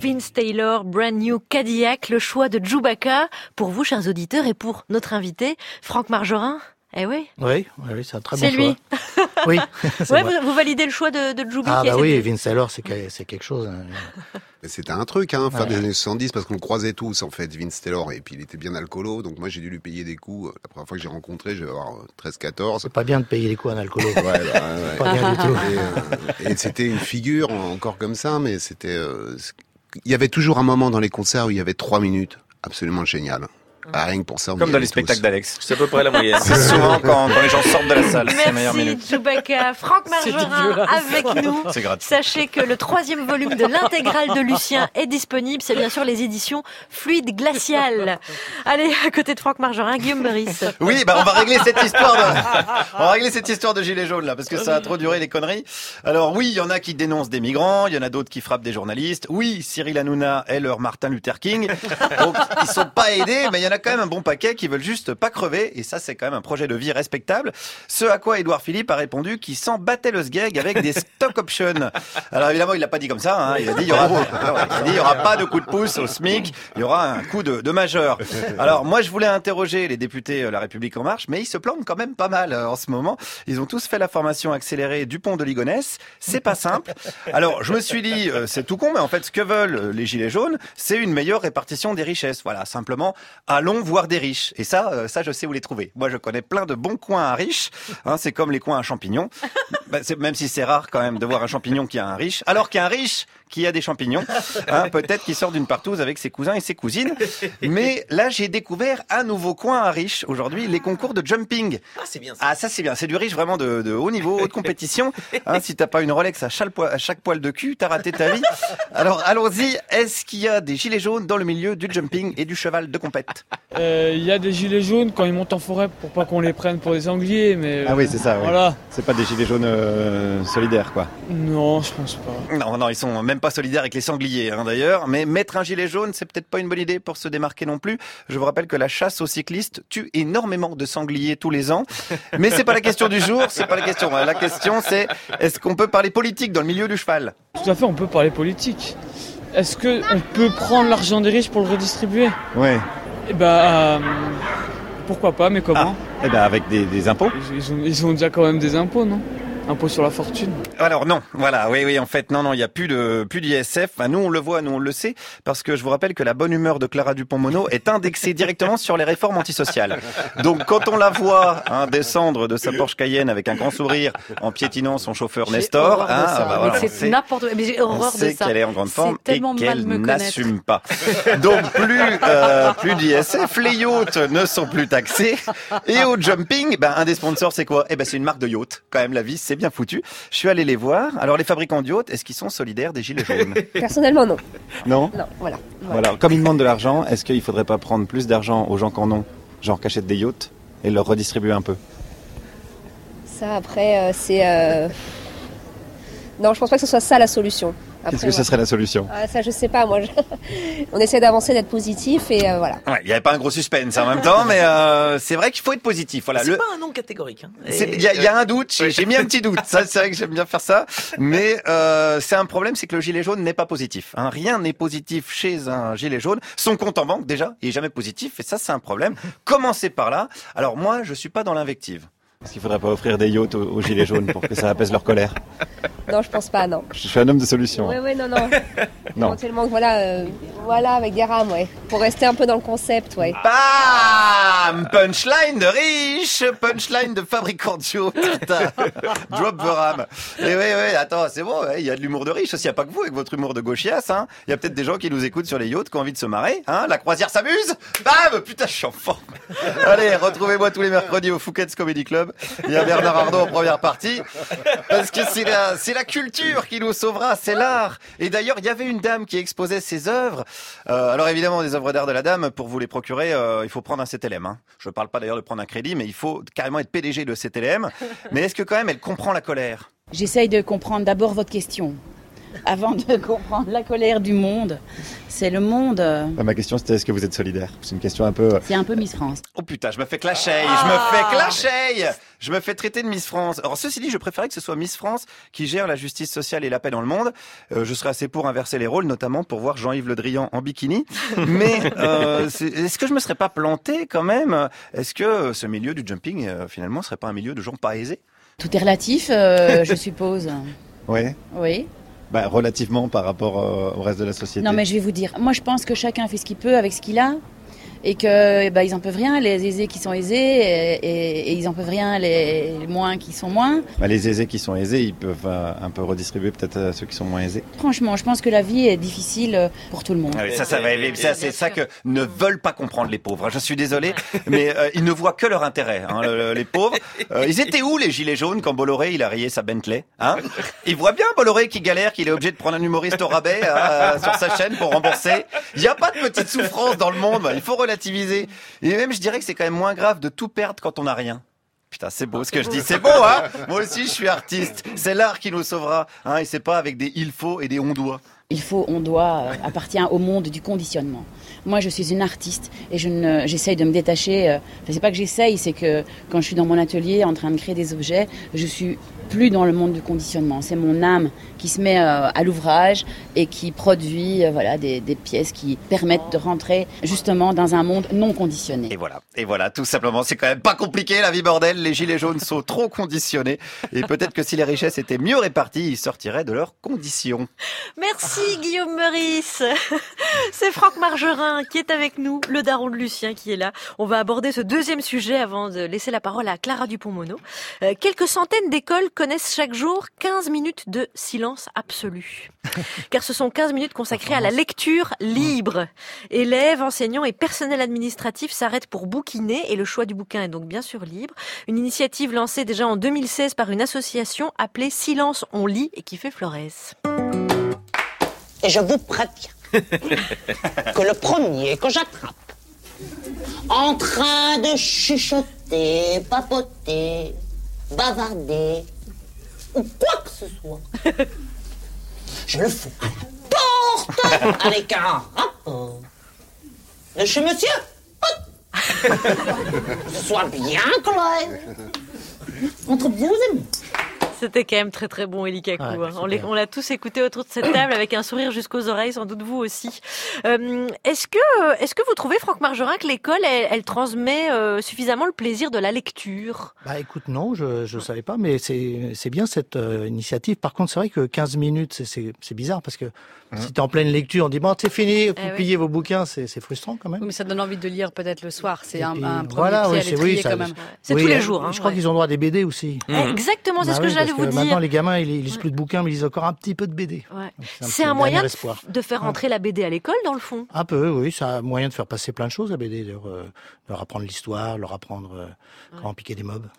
Vince Taylor, Brand New Cadillac, le choix de Chewbacca pour vous, chers auditeurs, et pour notre invité, Franck Margerin. Eh oui. Oui, oui, c'est un très bon c'est choix. lui. Oui. c'est Ouais, vrai. vous, vous validez le choix de, de Chewbacca. Ah bah c'était- oui, Vince Taylor, c'est que- c'est quelque chose. hein. Mais C'était un truc, hein, fin Ouais. des années soixante-dix, parce qu'on le croisait tous, en fait, Vince Taylor, et puis il était bien alcoolo, donc moi j'ai dû lui payer des coups. La première fois que j'ai rencontré, je vais avoir treize quatorze. C'est pas bien de payer les coups à un alcoolo. Ouais, bah, ouais. Pas bien du tout. Et, euh, et c'était une figure encore comme ça, mais c'était. euh, c- il y avait toujours un moment dans les concerts où il y avait trois minutes absolument génial. Ah, rien que pour ça. on Comme y dans allait les spectacles tous. d'Alex. C'est à peu près la moyenne. C'est souvent quand, quand les gens sortent de la salle. C'est les meilleures Merci minutes. Chewbacca. Franck Margerin dégueulasse. avec nous. C'est gratuit. Sachez que le troisième volume de l'intégrale de Lucien est disponible. C'est bien sûr les éditions Fluide Glacial. Allez, à côté de Franck Margerin, Guillaume Meurice. Oui, bah on va régler cette histoire de, on va régler cette histoire de gilets jaunes là, parce que ça a trop duré les conneries. Alors oui, il y en a qui dénoncent des migrants, il y en a d'autres qui frappent des journalistes. Oui, Cyril Hanouna est leur Martin Luther King. Donc ils sont pas aidés, mais il y en a quand même un bon paquet qui veulent juste pas crever, et ça c'est quand même un projet de vie respectable. Ce à quoi Édouard Philippe a répondu qu'il s'en battait le sgeg avec des stock options. Alors évidemment, il l'a pas dit comme ça, hein. Il a dit il y aura, alors, il a dit il y aura pas de coup de pouce au SMIC, il y aura un coup de, de majeur. Alors moi je voulais interroger les députés euh, La République En Marche, mais ils se plantent quand même pas mal euh, en ce moment. Ils ont tous fait la formation accélérée du pont de Ligonnès. C'est pas simple. Alors je me suis dit euh, c'est tout con, mais en fait ce que veulent euh, les gilets jaunes, c'est une meilleure répartition des richesses. Voilà, simplement allons voir des riches. Et ça, euh, ça je sais où les trouver. Moi je connais plein de bons coins à riches. Hein, c'est comme les coins à champignons. Bah, c'est, même si c'est rare quand même de voir un champignon qui a un riche, alors qu'un riche qui a des champignons, hein, peut-être qu'il sort d'une partouze avec ses cousins et ses cousines. Mais là, j'ai découvert un nouveau coin à riche aujourd'hui, les concours de jumping. Ah, c'est bien ça. Ah, ça c'est bien, c'est du riche vraiment de, de haut niveau, haute compétition. Hein, si t'as pas une Rolex à chaque, poil, à chaque poil de cul, t'as raté ta vie. Alors allons-y, est-ce qu'il y a des gilets jaunes dans le milieu du jumping et du cheval de compète? Il euh, y a des gilets jaunes quand ils montent en forêt pour pas qu'on les prenne pour des sangliers, mais... Ah oui, c'est ça, oui. Voilà. C'est pas des gilets jaunes euh, solidaires, quoi. Non, je pense pas. Non, non, ils sont même pas solidaires avec les sangliers, hein, d'ailleurs. Mais mettre un gilet jaune, c'est peut-être pas une bonne idée pour se démarquer non plus. Je vous rappelle que la chasse aux cyclistes tue énormément de sangliers tous les ans. Mais c'est pas la question du jour, c'est pas la question. La question, c'est est-ce qu'on peut parler politique dans le milieu du cheval? Tout à fait, on peut parler politique. Est-ce que on peut prendre l'argent des riches pour le redistribuer? Ouais. Eh ben, euh, pourquoi pas, mais comment? Ah, eh ben avec des, des impôts. Ils, ils, ont, ils ont déjà quand même des impôts, non? Impôts sur la fortune. Alors non, voilà, oui, oui, en fait, non, non, il y a plus de plus d'I S F. Enfin, nous, on le voit, nous, on le sait, parce que je vous rappelle que la bonne humeur de Clara Dupont-Mono est indexée directement sur les réformes antisociales. Donc, quand on la voit hein, descendre de sa Porsche Cayenne avec un grand sourire, en piétinant son chauffeur J'ai Nestor, horreur de hein, ça. bah, voilà, Mais on c'est sait- n'importe quoi. Mais j'ai horreur on de sait ça. qu'elle est en grande forme C'est et tellement mal qu'elle me connaître. n'assume pas. Donc plus euh, plus d'I S F, les yachts ne sont plus taxés. Et au jumping, ben un des sponsors c'est quoi? Eh ben c'est une marque de yacht. Quand même la vie c'est bien foutu. Je suis allé les voir. Alors les fabricants de yachts, est-ce qu'ils sont solidaires des gilets jaunes? Personnellement, non. Non. Non, voilà. Voilà. Comme ils demandent de l'argent, est-ce qu'il faudrait pas prendre plus d'argent aux gens qui en ont, genre qui achètent des yachts, et leur redistribuer un peu? Ça, après, euh, c'est... euh, Non, je pense pas que ce soit ça la solution. Après, Qu'est-ce que ce serait la solution? Ah, ça, je sais pas, moi. je- On essaie d'avancer, d'être positif et euh, voilà. Ouais, il n'y avait pas un gros suspense en même temps, mais euh, c'est vrai qu'il faut être positif. Voilà. C'est Le... pas un nom catégorique. Hein. C'est- Il y, a- il y a un doute, j'ai j'ai mis un petit doute. Ça, c'est vrai que j'aime bien faire ça. Mais euh, c'est un problème, c'est que le gilet jaune n'est pas positif. Hein. Rien n'est positif chez un gilet jaune. Son compte en banque, déjà, il est jamais positif. Et ça, c'est un problème. Commencez par là. Alors moi, je suis pas dans l'invective. Est-ce qu'il faudrait pas offrir des yachts aux, aux gilets jaunes pour que ça apaise leur colère? Non, je pense pas, non. Je suis un homme de solution. Ouais, ouais, non, non. Non. Éventuellement, voilà, euh, voilà, avec des rames, ouais. Pour rester un peu dans le concept, ouais. Bam! Punchline de riche, punchline de fabricant de yachts. Putain. Drop the ram. Et oui, oui, attends, c'est bon, ouais, il y a de l'humour de riche aussi. Il n'y a pas que vous avec votre humour de gauchias, hein. Il y a peut-être des gens qui nous écoutent sur les yachts qui ont envie de se marrer, hein. La croisière s'amuse. Bam! Putain, je suis en forme. Allez, retrouvez-moi tous les mercredis au Fouquet's Comedy Club. Il y a Bernard Arnault en première partie. Parce que c'est la, c'est la culture qui nous sauvera, c'est l'art. Et d'ailleurs, il y avait une dame qui exposait ses œuvres. Euh, alors évidemment, des œuvres d'art de la dame, pour vous les procurer, euh, il faut prendre un C T L M. Hein. Je ne parle pas d'ailleurs de prendre un crédit, mais il faut carrément être P D G de C T L M. Mais est-ce que quand même elle comprend la colère? J'essaye de comprendre d'abord votre question. avant de comprendre la colère du monde. C'est le monde. euh, Ma question c'était est-ce que vous êtes solidaire? C'est une question un peu... C'est un peu Miss France. Oh putain, je me fais clasher, je me fais clasher, je me fais traiter de Miss France. Alors ceci dit, je préférais que ce soit Miss France qui gère la justice sociale et la paix dans le monde. Euh, je serais assez pour inverser les rôles, notamment pour voir Jean-Yves Le Drian en bikini. Mais euh, c'est- est-ce que je me serais pas planté quand même? Est-ce que ce milieu du jumping, euh, finalement, serait pas un milieu de gens pas aisés? Tout est relatif, euh, je suppose. Ouais. Oui. Bah, relativement par rapport euh, au reste de la société. Non, mais je vais vous dire, moi je pense que chacun fait ce qu'il peut avec ce qu'il a. Et que, eh ben, ils en peuvent rien, les aisés qui sont aisés, et, et, et ils en peuvent rien, les, les moins qui sont moins. Bah, les aisés qui sont aisés, ils peuvent euh, un peu redistribuer peut-être à ceux qui sont moins aisés. Franchement, je pense que la vie est difficile euh, pour tout le monde. Ah oui, ça, ça va, ça, c'est ça que ne veulent pas comprendre les pauvres. Je suis désolé, mais euh, ils ne voient que leur intérêt, hein, le- le- les pauvres. Euh, ils étaient où les gilets jaunes quand Bolloré il a rayé sa Bentley, hein? Ils voient bien Bolloré qui galère, qu'il est obligé de prendre un humoriste au rabais hein, sur sa chaîne pour rembourser. Il n'y a pas de petite souffrance dans le monde. Il faut relativiser. Et même, je dirais que c'est quand même moins grave de tout perdre quand on n'a rien. Putain, c'est beau ce que je dis, c'est beau, hein? Moi aussi, je suis artiste. C'est l'art qui nous sauvera, hein, et c'est pas avec des il faut et des on doit. Il faut, on doit, euh, appartient au monde du conditionnement. Moi, je suis une artiste et je ne, j'essaye de me détacher. Euh, enfin, c'est pas que j'essaye, c'est que quand je suis dans mon atelier en train de créer des objets, je suis plus dans le monde du conditionnement. C'est mon âme qui se met euh, à l'ouvrage et qui produit, euh, voilà, des, des pièces qui permettent de rentrer justement dans un monde non conditionné. Et voilà, et voilà, tout simplement, c'est quand même pas compliqué la vie bordel. Les gilets jaunes sont trop conditionnés et peut-être que si les richesses étaient mieux réparties, ils sortiraient de leurs conditions. Merci Guillaume Meurice. C'est Franck Margerin qui est avec nous, le daron de Lucien qui est là. On va aborder ce deuxième sujet avant de laisser la parole à Clara Dupont-Mono. Euh, quelques centaines d'écoles connaissent chaque jour quinze minutes de silence absolu. Car ce sont quinze minutes consacrées à la lecture libre. Élèves, enseignants et personnel administratif s'arrêtent pour bouquiner et le choix du bouquin est donc bien sûr libre. Une initiative lancée déjà en deux mille seize par une association appelée Silence on lit et qui fait Flores. Et je vous préviens que le premier que j'attrape en train de chuchoter, papoter, bavarder ou quoi que ce soit, je le fous à la porte avec un rapport de chez monsieur. Que ce soit bien clair entre vous et moi. C'était quand même très très bon, Elie Kakou. Ouais, hein. On les- on l'a tous écouté autour de cette table avec un sourire jusqu'aux oreilles, sans doute vous aussi. Euh, est-ce que, est-ce que vous trouvez, Franck Margerin, que l'école, elle, elle transmet euh, suffisamment le plaisir de la lecture? Bah écoute, non, je je savais pas, mais c'est c'est bien cette euh, initiative. Par contre, c'est vrai que quinze minutes, c'est c'est c'est bizarre parce que si t'es en pleine lecture, on dit bon, c'est fini, vous Eh oui. pliez vos bouquins, c'est c'est frustrant quand même. Oui, mais ça donne envie de lire peut-être le soir. C'est un, puis, un premier voilà, pied oui, à c'est- l'étrier oui, ça- quand même. C'est Oui, tous les euh, jours. Hein, je crois ouais. qu'ils ont droit à des B D aussi. Exactement, c'est Bah ce que oui, j'allais parce vous que dire. Maintenant, les gamins, ils, ils lisent plus de bouquins, mais ils lisent encore un petit peu de B D. Ouais. Donc, C'est petit un moyen dernier de, espoir. de faire entrer la B D à l'école, dans le fond. Un peu, oui, c'est un moyen de faire passer plein de choses, la B D, de leur, euh, leur apprendre l'histoire, leur apprendre euh, comment piquer des mobs.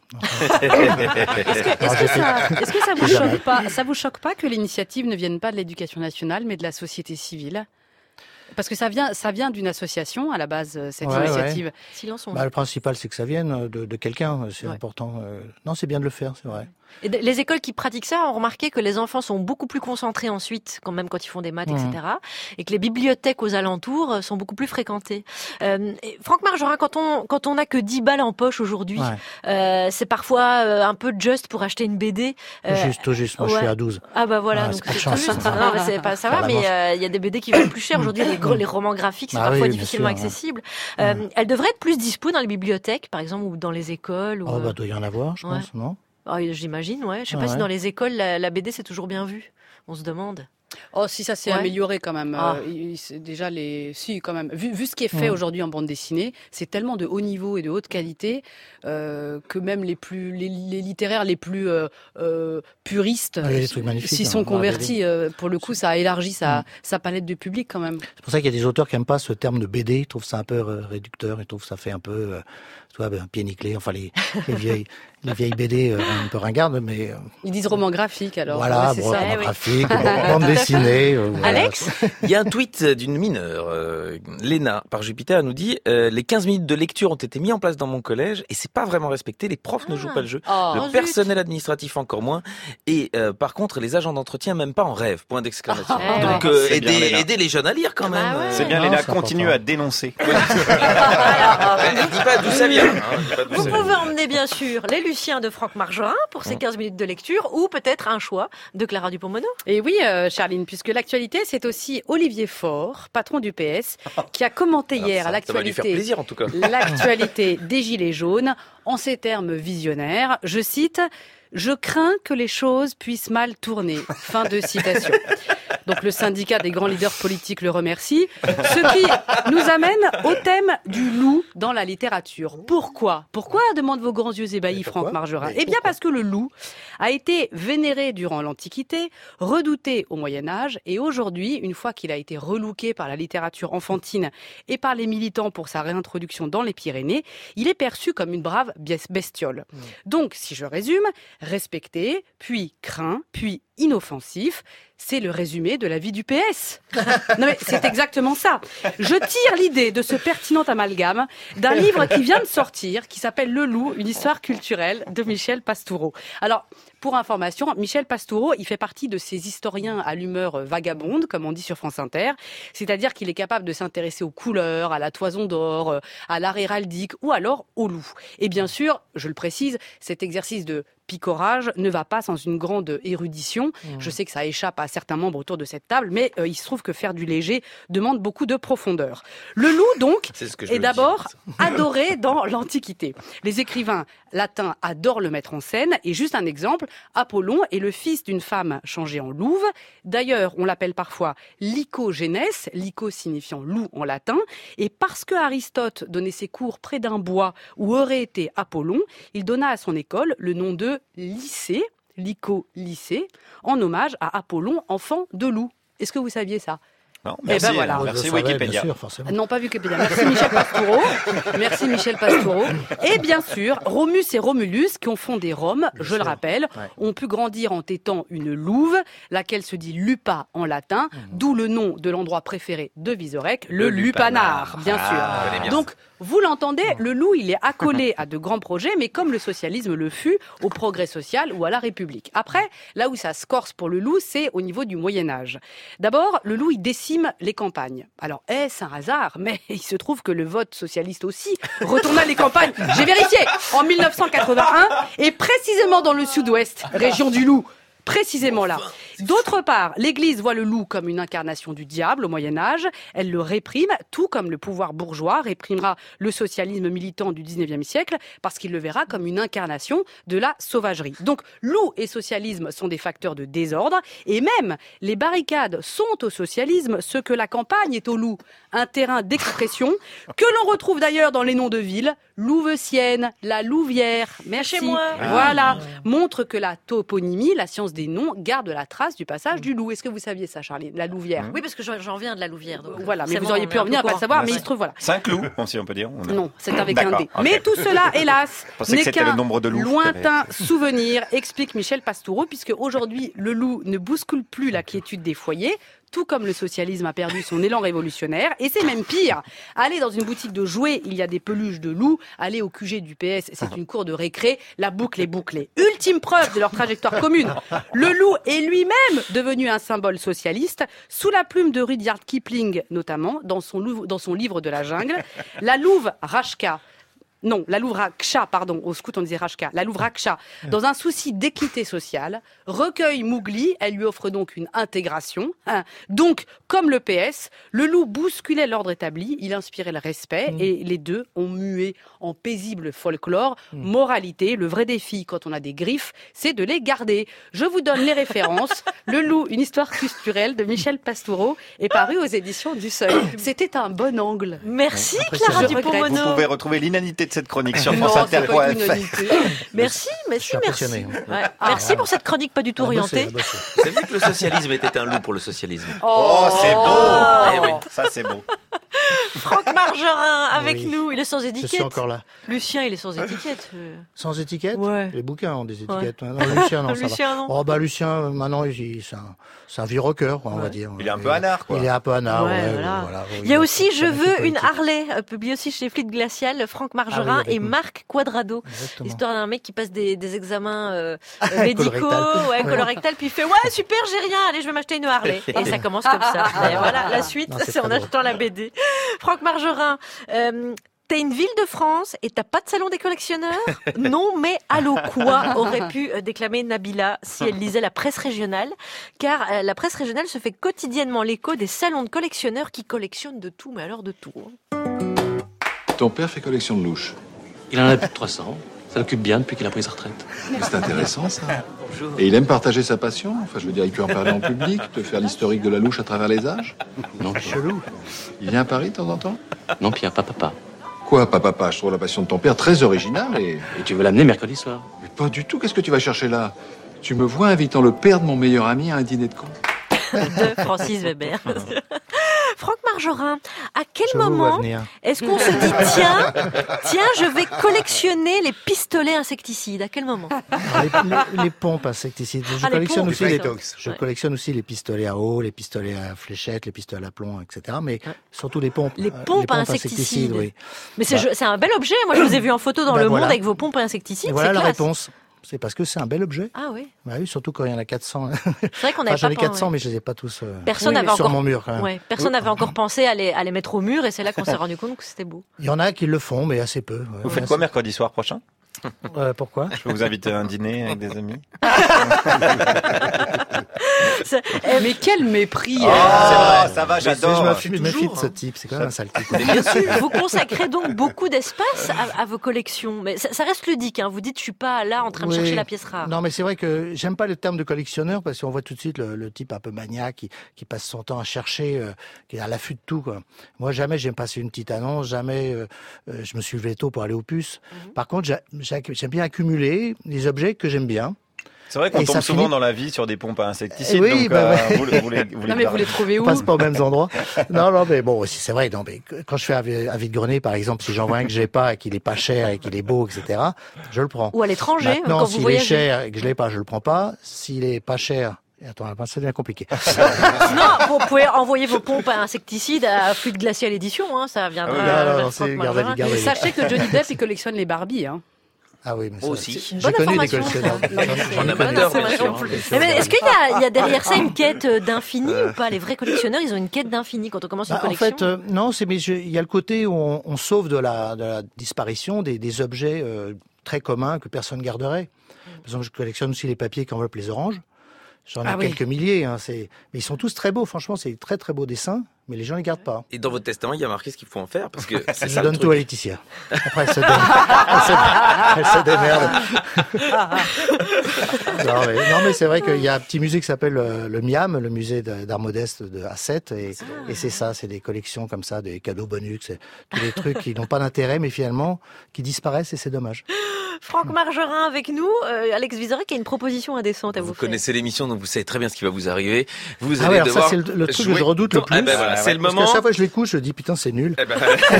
Est-ce que, est-ce que ça, est-ce que ça vous Jamais. choque pas, ça vous choque pas que l'initiative ne vienne pas de l'éducation nationale, mais de la société civile? Parce que ça vient, ça vient d'une association à la base, euh, cette Ouais, initiative. ouais. Silence on Bah, le principal, c'est que ça vienne de, de quelqu'un, c'est Ouais. important. euh, Non, c'est bien de le faire, c'est vrai. Et de- les écoles qui pratiquent ça ont remarqué que les enfants sont beaucoup plus concentrés ensuite, quand même quand ils font des maths, Mhm. et cetera. Et que les bibliothèques aux alentours euh, sont beaucoup plus fréquentées. Euh, et Franck Margerin, quand on quand on n'a que dix balles en poche aujourd'hui, Ouais. euh, c'est parfois euh, un peu juste pour acheter une B D. Euh, Juste, tout juste, moi je ouais. suis à douze. Ah bah voilà, Ouais, donc c'est pas de c'est tout chance. juste. Non, mais c'est pas ça Faire va, la mais manche. euh, il y a des B D qui valent plus cher aujourd'hui. Les, gros- les romans graphiques, c'est Bah parfois oui, bien difficilement sûr, ouais. accessible. Euh, Elles devraient être plus dispo dans les bibliothèques, par exemple, ou dans les écoles. Ou, Oh, euh, bah, doit y en avoir, je ouais. pense, non? Ah, j'imagine, ouais. Je sais Ah pas si ouais. dans les écoles, la, la B D, c'est toujours bien vu. On se demande. Oh, si ça s'est Ouais. amélioré quand même. Ah. Euh, il- c'est déjà les, si quand même. Vu, vu ce qui est fait Mm. aujourd'hui en bande dessinée, c'est tellement de haut niveau et de haute qualité euh, que même les plus, les, les littéraires les plus euh, euh, puristes Ah, il y a des trucs magnifiques, s'y hein, sont dans la convertis. B D. euh, pour le coup, ça a élargi sa, Mm. sa palette de public quand même. C'est pour ça qu'il y a des auteurs qui aiment pas ce terme de B D, ils trouvent ça un peu euh, réducteur, ils trouvent ça fait un peu, euh, tu vois, un pied nickelé, enfin les, les vieilles, Les vieilles B D euh, un peu ringardes, mais... Euh... Ils disent roman graphique, alors. Voilà, ouais, c'est bon, ça. roman Eh graphique, oui. bande dessinée. Euh, voilà. Alex, il y a un tweet d'une mineure, euh, Léna, par Jupiter, elle nous dit euh, les quinze minutes de lecture ont été mis en place dans mon collège et c'est pas vraiment respecté. Les profs ah. ne jouent pas le jeu, oh, le zut. personnel administratif encore moins, et euh, par contre les agents d'entretien même pas en rêve. Point d'exclamation. Ah. Donc euh, C'est aidez, bien, aidez les jeunes à lire quand même. Ah ouais. C'est bien, Non, Léna, c'est continue important. à dénoncer. Elle dit pas d'où ça vient. Hein, elle dit pas d'où vous ça vient. pouvez emmener bien sûr les Luciens de Franck Margerin pour ces quinze minutes de lecture ou peut-être un choix de Clara Dupont-Moreau. Et oui, euh, Charline, puisque l'actualité, c'est aussi Olivier Faure, patron du P S, qui a commenté Alors hier ça, à ça va lui faire l'actualité, plaisir en tout cas. l'actualité des Gilets jaunes, en ces termes visionnaires. Je cite, « Je crains que les choses puissent mal tourner ». Fin de citation. Donc le syndicat des grands leaders politiques le remercie. Ce qui nous amène au thème du loup dans la littérature. Pourquoi Pourquoi demandent vos grands yeux ébahis, Franck Margerin. Eh bien parce que le loup a été vénéré durant l'Antiquité, redouté au Moyen-Âge, et aujourd'hui, une fois qu'il a été relooké par la littérature enfantine et par les militants pour sa réintroduction dans les Pyrénées, il est perçu comme une brave bestiole. Donc, si je résume, respecté, puis craint, puis inoffensif, c'est le résumé de la vie du P S. Non mais c'est exactement ça. Je tire l'idée de ce pertinent amalgame d'un livre qui vient de sortir, qui s'appelle Le Loup, une histoire culturelle de Michel Pastoureau. Alors, pour information, Michel Pastoureau, il fait partie de ces historiens à l'humeur vagabonde, comme on dit sur France Inter. C'est-à-dire qu'il est capable de s'intéresser aux couleurs, à la toison d'or, à l'art héraldique ou alors au loup. Et bien sûr, je le précise, cet exercice de picorage ne va pas sans une grande érudition. Mmh. Je sais que ça échappe à certains membres autour de cette table, mais euh, il se trouve que faire du léger demande beaucoup de profondeur. Le loup, donc, est d'abord adoré dans l'Antiquité. Les écrivains latins adorent le mettre en scène, et juste un exemple, Apollon est le fils d'une femme changée en louve. D'ailleurs, on l'appelle parfois lycogénès, lyco signifiant loup en latin, et parce que Aristote donnait ses cours près d'un bois où aurait été Apollon, il donna à son école le nom de lycée, lyco-lycée, en hommage à Apollon, enfant de loup. Est-ce que vous saviez ça ? Non, merci, eh ben voilà. merci savais, Wikipédia. Bien sûr, non, pas Wikipédia. Merci Michel Pastoureau. Merci Michel Pastoureau. Et bien sûr, Romus et Romulus, qui ont fondé Rome, bien je sûr. le rappelle, ouais. ont pu grandir en tétant une louve, laquelle se dit lupa en latin, mmh. d'où le nom de l'endroit préféré de Vizorek, le, le lupanar, lupanar, bien ah, sûr. Donc, vous l'entendez, le loup, il est accolé à de grands projets, mais comme le socialisme le fut, au progrès social ou à la République. Après, là où ça se corse pour le loup, c'est au niveau du Moyen-Âge. D'abord, le loup, il décime les campagnes. Alors, est-ce un hasard ? Mais il se trouve que le vote socialiste aussi retourna les campagnes. J'ai vérifié, en mille neuf cent quatre-vingt-un, et précisément dans le sud-ouest, région du loup. Précisément là. D'autre part, l'Église voit le loup comme une incarnation du diable au Moyen-Âge. Elle le réprime, tout comme le pouvoir bourgeois réprimera le socialisme militant du dix-neuvième siècle, parce qu'il le verra comme une incarnation de la sauvagerie. Donc, loup et socialisme sont des facteurs de désordre, et même les barricades sont au socialisme ce que la campagne est au loup. Un terrain d'expression que l'on retrouve d'ailleurs dans les noms de villes. Louveciennes, la Louvière, merci. Chez moi. Voilà, montre que la toponymie, la science des noms, garde la trace du passage du loup. Est-ce que vous saviez ça, Charline ? La Louvière. Oui, parce que j'en viens de la Louvière. Donc voilà, mais vous auriez pu en venir à pas le savoir, mais il se trouve, voilà. Saint-Cloud, si on peut dire. On a... Non, c'est avec un D. Okay. Mais tout cela, hélas, n'est qu'un loups, lointain souvenir, explique Michel Pastoureau, puisque aujourd'hui, le loup ne bouscule plus la quiétude des foyers, tout comme le socialisme a perdu son élan révolutionnaire. Et c'est même pire. Aller dans une boutique de jouets, il y a des peluches de loups. Aller au Q G du P S, c'est une cour de récré. La boucle est bouclée. Ultime preuve de leur trajectoire commune. Le loup est lui-même devenu un symbole socialiste, sous la plume de Rudyard Kipling, notamment, dans son, lou- dans son livre de la jungle. La louve Rachka. Non, la louve Raksha, pardon, au scout on disait Rachka, la louve Raksha, dans un souci d'équité sociale, recueille Mowgli, elle lui offre donc une intégration. Hein. Donc, comme le P S, le loup bousculait l'ordre établi, il inspirait le respect, mmh. et les deux ont mué en paisible folklore. Mmh. Moralité, le vrai défi quand on a des griffes, c'est de les garder. Je vous donne les références. Le loup, une histoire culturelle de Michel Pastoureau, est paru aux éditions du Seuil. C'était un bon angle. Merci Clara Dupont-Moreau. Vous pouvez retrouver l'inanité de cette chronique sur France Inter point F R. Merci, merci, merci. Ouais. Ah, merci pour cette chronique pas du tout orientée. C'est vrai que le socialisme était un loup pour le socialisme. Oh, oh c'est beau. Oh. Eh oui, ça c'est beau. Franck Margerin avec Oui. nous, il est sans étiquette. Je suis encore là. Lucien, il est sans étiquette. euh. Sans étiquette Ouais. Les bouquins ont des Ouais. étiquettes. Non, Lucien, non, ça Lucien, va. non. Oh, bah, Lucien, euh, maintenant, il- c'est un, c'est un vieux rocker, quoi, on va dire. Il est un peu anard, quoi. Il est un peu anard, Ouais, ouais, voilà. voilà, Il y a oui, aussi c'est Je un veux petit une politique. Harley, euh, publié aussi chez Fleet Glacial, Franck Margerin Ah oui, avec et nous. Marc Quadrado. Exactement. L'histoire d'un mec qui passe des, des examens euh, euh, médicaux, Colorectal. ouais, Ouais. colorectal, puis il fait ouais super, j'ai rien, allez je vais m'acheter une Harley. Et ça commence comme ça. Et voilà, la suite, Non, c'est c'est en très achetant la B D. Franck Margerin. Euh, T'es une ville de France et t'as pas de salon des collectionneurs? Non, mais allô quoi, aurait pu euh, déclamer Nabila si elle lisait la presse régionale, car euh, la presse régionale se fait quotidiennement l'écho des salons de collectionneurs qui collectionnent de tout, mais alors de tout. hein. Ton père fait collection de louches. Il en a plus de trois cents. Ça l'occupe bien depuis qu'il a pris sa retraite. C'est intéressant, ça. Et il aime partager sa passion. Enfin, je veux dire, il peut en parler en public, te faire l'historique de la louche à travers les âges. Non, Chelou. Il vient à Paris de temps en temps? Non, Pierre, pas papa. Quoi, papa, papa? Je trouve la passion de ton père très originale et... Et tu veux l'amener mercredi soir? Mais pas du tout. Qu'est-ce que tu vas chercher là? Tu me vois invitant le père de mon meilleur ami à un dîner de con. De Francis Weber. Franck Margerin, à quel Je vous vois moment venir. est-ce qu'on se dit tiens, tiens, je vais collectionner les pistolets insecticides? À quel moment? les, les- les pompes insecticides. Je Ah, les collectionne pompes, aussi les les, Python. je Ouais. collectionne aussi les pistolets à eau, les pistolets à fléchettes, les pistolets à plomb, et cetera. Mais surtout les pompes. Les euh, pompes à insecticides. oui. Mais c'est Bah, je- c'est un bel objet. Moi, je vous ai vu en photo dans Bah, Le voilà. Monde avec vos pompes à insecticides. Et voilà c'est la classe. réponse. C'est parce que c'est un bel objet. Ah oui. Bah oui, surtout quand il y en a quatre cents. C'est vrai qu'on Enfin, avait j'en pas ai quatre cents, pensé. mais je les ai pas tous euh, Personne oui, n'avait sur encore. mon mur quand même. Ouais, personne n'avait encore pensé à les, à les mettre au mur, et c'est là qu'on s'est rendu compte que c'était beau. Il y en a qui le font, mais assez peu. Ouais, Vous faites ouais, quoi mercredi soir prochain? Euh, pourquoi? Je peux vous inviter à un dîner avec des amis. Mais quel mépris Oh, euh. ça va, Mais j'adore. Je me méfie, je me méfie Toujours, de ce hein. type, c'est quand même un sale type. Mais bien sûr. Vous consacrez donc beaucoup d'espace à, à vos collections. Mais ça, ça reste ludique, hein. Vous dites, je suis pas là en train de Oui. chercher la pièce rare. Non, mais c'est vrai que j'aime pas le terme de collectionneur parce qu'on voit tout de suite le, le type un peu maniaque qui, qui passe son temps à chercher, euh, qui est à l'affût de tout, quoi. Moi, jamais j'ai passé une petite annonce, jamais euh, euh, je me suis levé tôt pour aller aux puces. Mhm. Par contre, j'a- j'a- j'aime bien accumuler les objets que j'aime bien. C'est vrai qu'on Et tombe ça souvent finit- dans la vie sur des pompes à insecticides. Oui, donc, bah euh, ouais. vous, les- vous les, vous Non, mais vous les trouvez On où? passe pas aux mêmes endroits. Non, non, mais bon, aussi, c'est vrai. Non, mais quand je fais un vi- un vide-grenier, par exemple, si j'en vois un que j'ai pas et qu'il est pas cher et qu'il est beau, et cetera, je le prends. Ou à l'étranger, Maintenant, quand vous s'il est voyagez. cher et que je l'ai pas, je le prends pas. S'il est pas cher, et attends, ça devient compliqué. Sinon, vous pouvez envoyer vos pompes à insecticides à Fluide Glacial Édition, hein, ça viendra. Ah oui, non, non, vers non, Franck c'est- Margerin. gardez-les, gardez-les. Sachez que Johnny Depp, il collectionne les Barbies. Hein. Ah oui, mais ça, Aussi. c'est- Une j'ai bonne connu des information, collectionneurs. ça. J'en ai- C'est j'en ai une bonne connu des information. collectionneurs. Mais est-ce qu'il y a, il y a derrière ça une quête d'infini ou pas? Les vrais collectionneurs, ils ont une quête d'infini quand on commence une Bah, en collection. fait, euh, non, c'est mais je- il y a le côté où on, on sauve de la, de la disparition des, des objets euh, très communs que personne garderait. Par exemple, je collectionne aussi les papiers qui enveloppent les oranges. J'en ai Ah oui. quelques milliers. Hein, c'est... Mais ils sont tous très beaux, franchement, c'est très très beaux dessins, mais les gens les gardent pas. Et dans votre testament, il y a marqué ce qu'il faut en faire parce que c'est Je ça le donne truc. tout à Laetitia. Après, elle se, donne... elle se... elle se démerde. non, mais, non, mais c'est vrai qu'il y a un petit musée qui s'appelle euh, le Miam, le musée de- d'art modeste de A sept, et, et c'est ça, c'est des collections comme ça, des cadeaux bonus, c'est tous les trucs qui n'ont pas d'intérêt, mais finalement qui disparaissent, et c'est dommage. Franck Margerin avec nous, euh, Alex Vizorek a une proposition indécente à vous, Vous faire. connaissez l'émission, donc vous savez très bien ce qui va vous arriver. Vous Ah allez ouais, alors devoir ça, c'est le, le truc que jouer je redoute le dans- plus. Ah ben voilà, c'est le Parce moment. qu'à chaque fois que je les couche, je dis putain, c'est nul. Eh ben,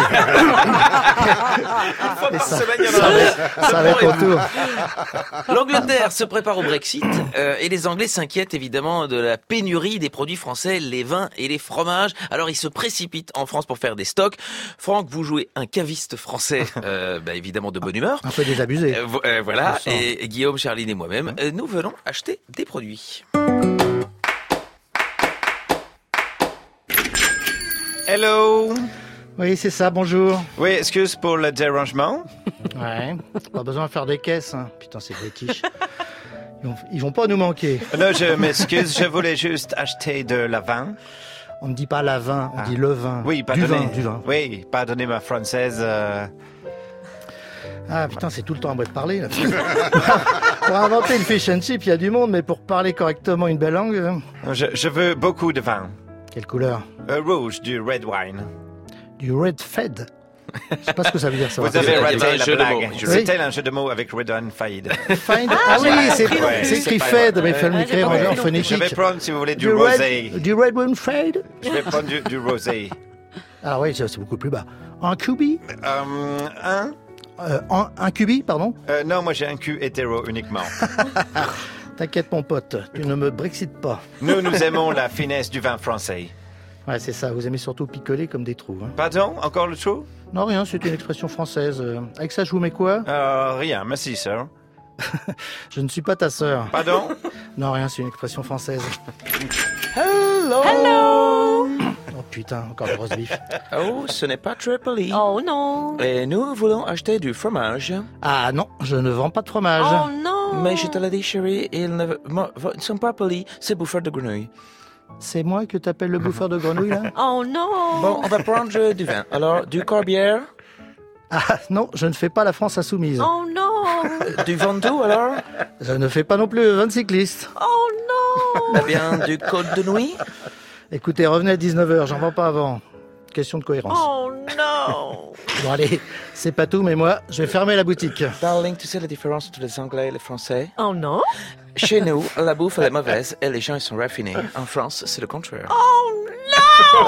Et ça, semaine, il y en a ça un. va être- ça va être au tour. L'Angleterre se prépare au Brexit euh, et les Anglais s'inquiètent évidemment de la pénurie des produits français, les vins et les fromages. Alors ils se précipitent en France pour faire des stocks. Franck, vous jouez un caviste français, euh, bah, évidemment de bonne humeur. Un peu désabusé. Euh, vo- euh, voilà, Je le sens. et, et Guillaume, Charline et moi-même, euh, nous venons acheter des produits. Hello. Oui, c'est ça, bonjour. Oui, excuse pour le dérangement. Ouais, pas besoin de faire des caisses. Hein. Putain, c'est british. Ils vont, ils vont pas nous manquer. Non, je m'excuse, je voulais juste acheter de la vin. On ne dit pas la vin, on Ah. dit le vin. Oui, du pardonnez. vin, du vin. Oui, pardonnez ma française. euh, Ah putain, c'est tout le temps à moi de parler. Là. Pour inventer une fish and chip, il y a du monde, mais pour parler correctement une belle langue... euh, Je, je veux beaucoup de vin. Quelle couleur? Euh, rouge, du red wine. Du red fed. Je sais pas ce que ça veut dire ça. Vous va. avez Il y avait raté un la jeu de mots. blague. Je- C'était un jeu de mots avec red and fade. Find- Ah, oui, c'est Ouais, c'est écrit pas fed, grave. mais il faut le Ouais, écrire j'ai en, pas en compris. phonétique. Je vais prendre, si vous voulez, du, Du rosé. red, du red wine fade. Je vais prendre du, du rosé. Alors oui, c'est beaucoup plus bas. Un cubi Euh, un euh, un, un cubi, pardon euh, Non, moi j'ai un cul hétéro uniquement. T'inquiète mon pote, tu ne me brexites pas. Nous, nous aimons la finesse du vin français. Ouais, c'est ça, vous aimez surtout picoler comme des trous. Hein. Pardon, encore le show? Non, rien, c'est une expression française. Euh, avec ça, je vous mets quoi? euh, Rien, merci, sir. Je ne suis pas ta sœur. Pardon? Non, rien, c'est une expression française. Hello. Hello. Oh putain, encore le roast beef. Oh, ce n'est pas très poli. Oh non. Et nous voulons acheter du fromage. Ah non, je ne vends pas de fromage. Oh non. Mais je te l'ai dit, chérie, ils ne mo- ne sont pas polis, c'est bouffeur de grenouilles. C'est moi que t'appelles le bouffeur de grenouille, là? Oh non. Bon, on va prendre du vin. Alors, du Corbière? Ah non, je ne fais pas la France insoumise. Oh non. Euh, Du Ventoux, alors? Je ne fais pas non plus le vin de cycliste. Oh non. Eh bien, du Côte de Nuit? Écoutez, revenez à dix-neuf heures, j'en vends pas avant. Question de cohérence. Oh non. Bon allez, c'est pas tout, mais moi, je vais fermer la boutique. Darling, tu sais la différence entre les Anglais et les Français? Oh non. Chez nous, la bouffe elle est mauvaise et les gens ils sont raffinés. En France, c'est le contraire. Oh non.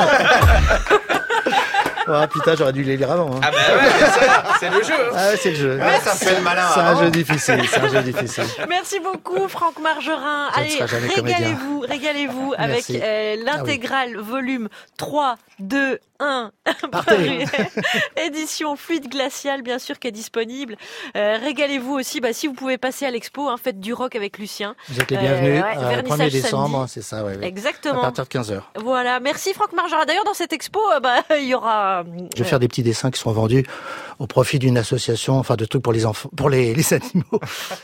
Oh putain, j'aurais dû les lire avant. Hein. Ah bah ouais, c'est ça, c'est le jeu. Ah ouais, c'est le jeu. Ouais, ça fait le malin. C'est un avant. jeu difficile, c'est un jeu difficile. Merci beaucoup Franck Margerin. Je ne Allez, serai jamais comédien. régalez-vous, régalez-vous avec Merci. euh, l'intégrale volume trois, deux, un. Partez. Édition Fluide Glacial, bien sûr, qui est disponible. Euh, régalez-vous aussi, bah, si vous pouvez passer à l'expo, hein, faites du rock avec Lucien. Vous êtes les bienvenus. Euh, ouais, euh, vernissage premier décembre, samedi. c'est ça, ouais, ouais. Exactement. À partir de quinze heures. Voilà, merci Franck Margerin. D'ailleurs, dans cette expo, euh, bah, il y aura... Je vais faire des petits dessins qui seront vendus au profit d'une association, enfin de trucs pour les enfants, pour les, les animaux.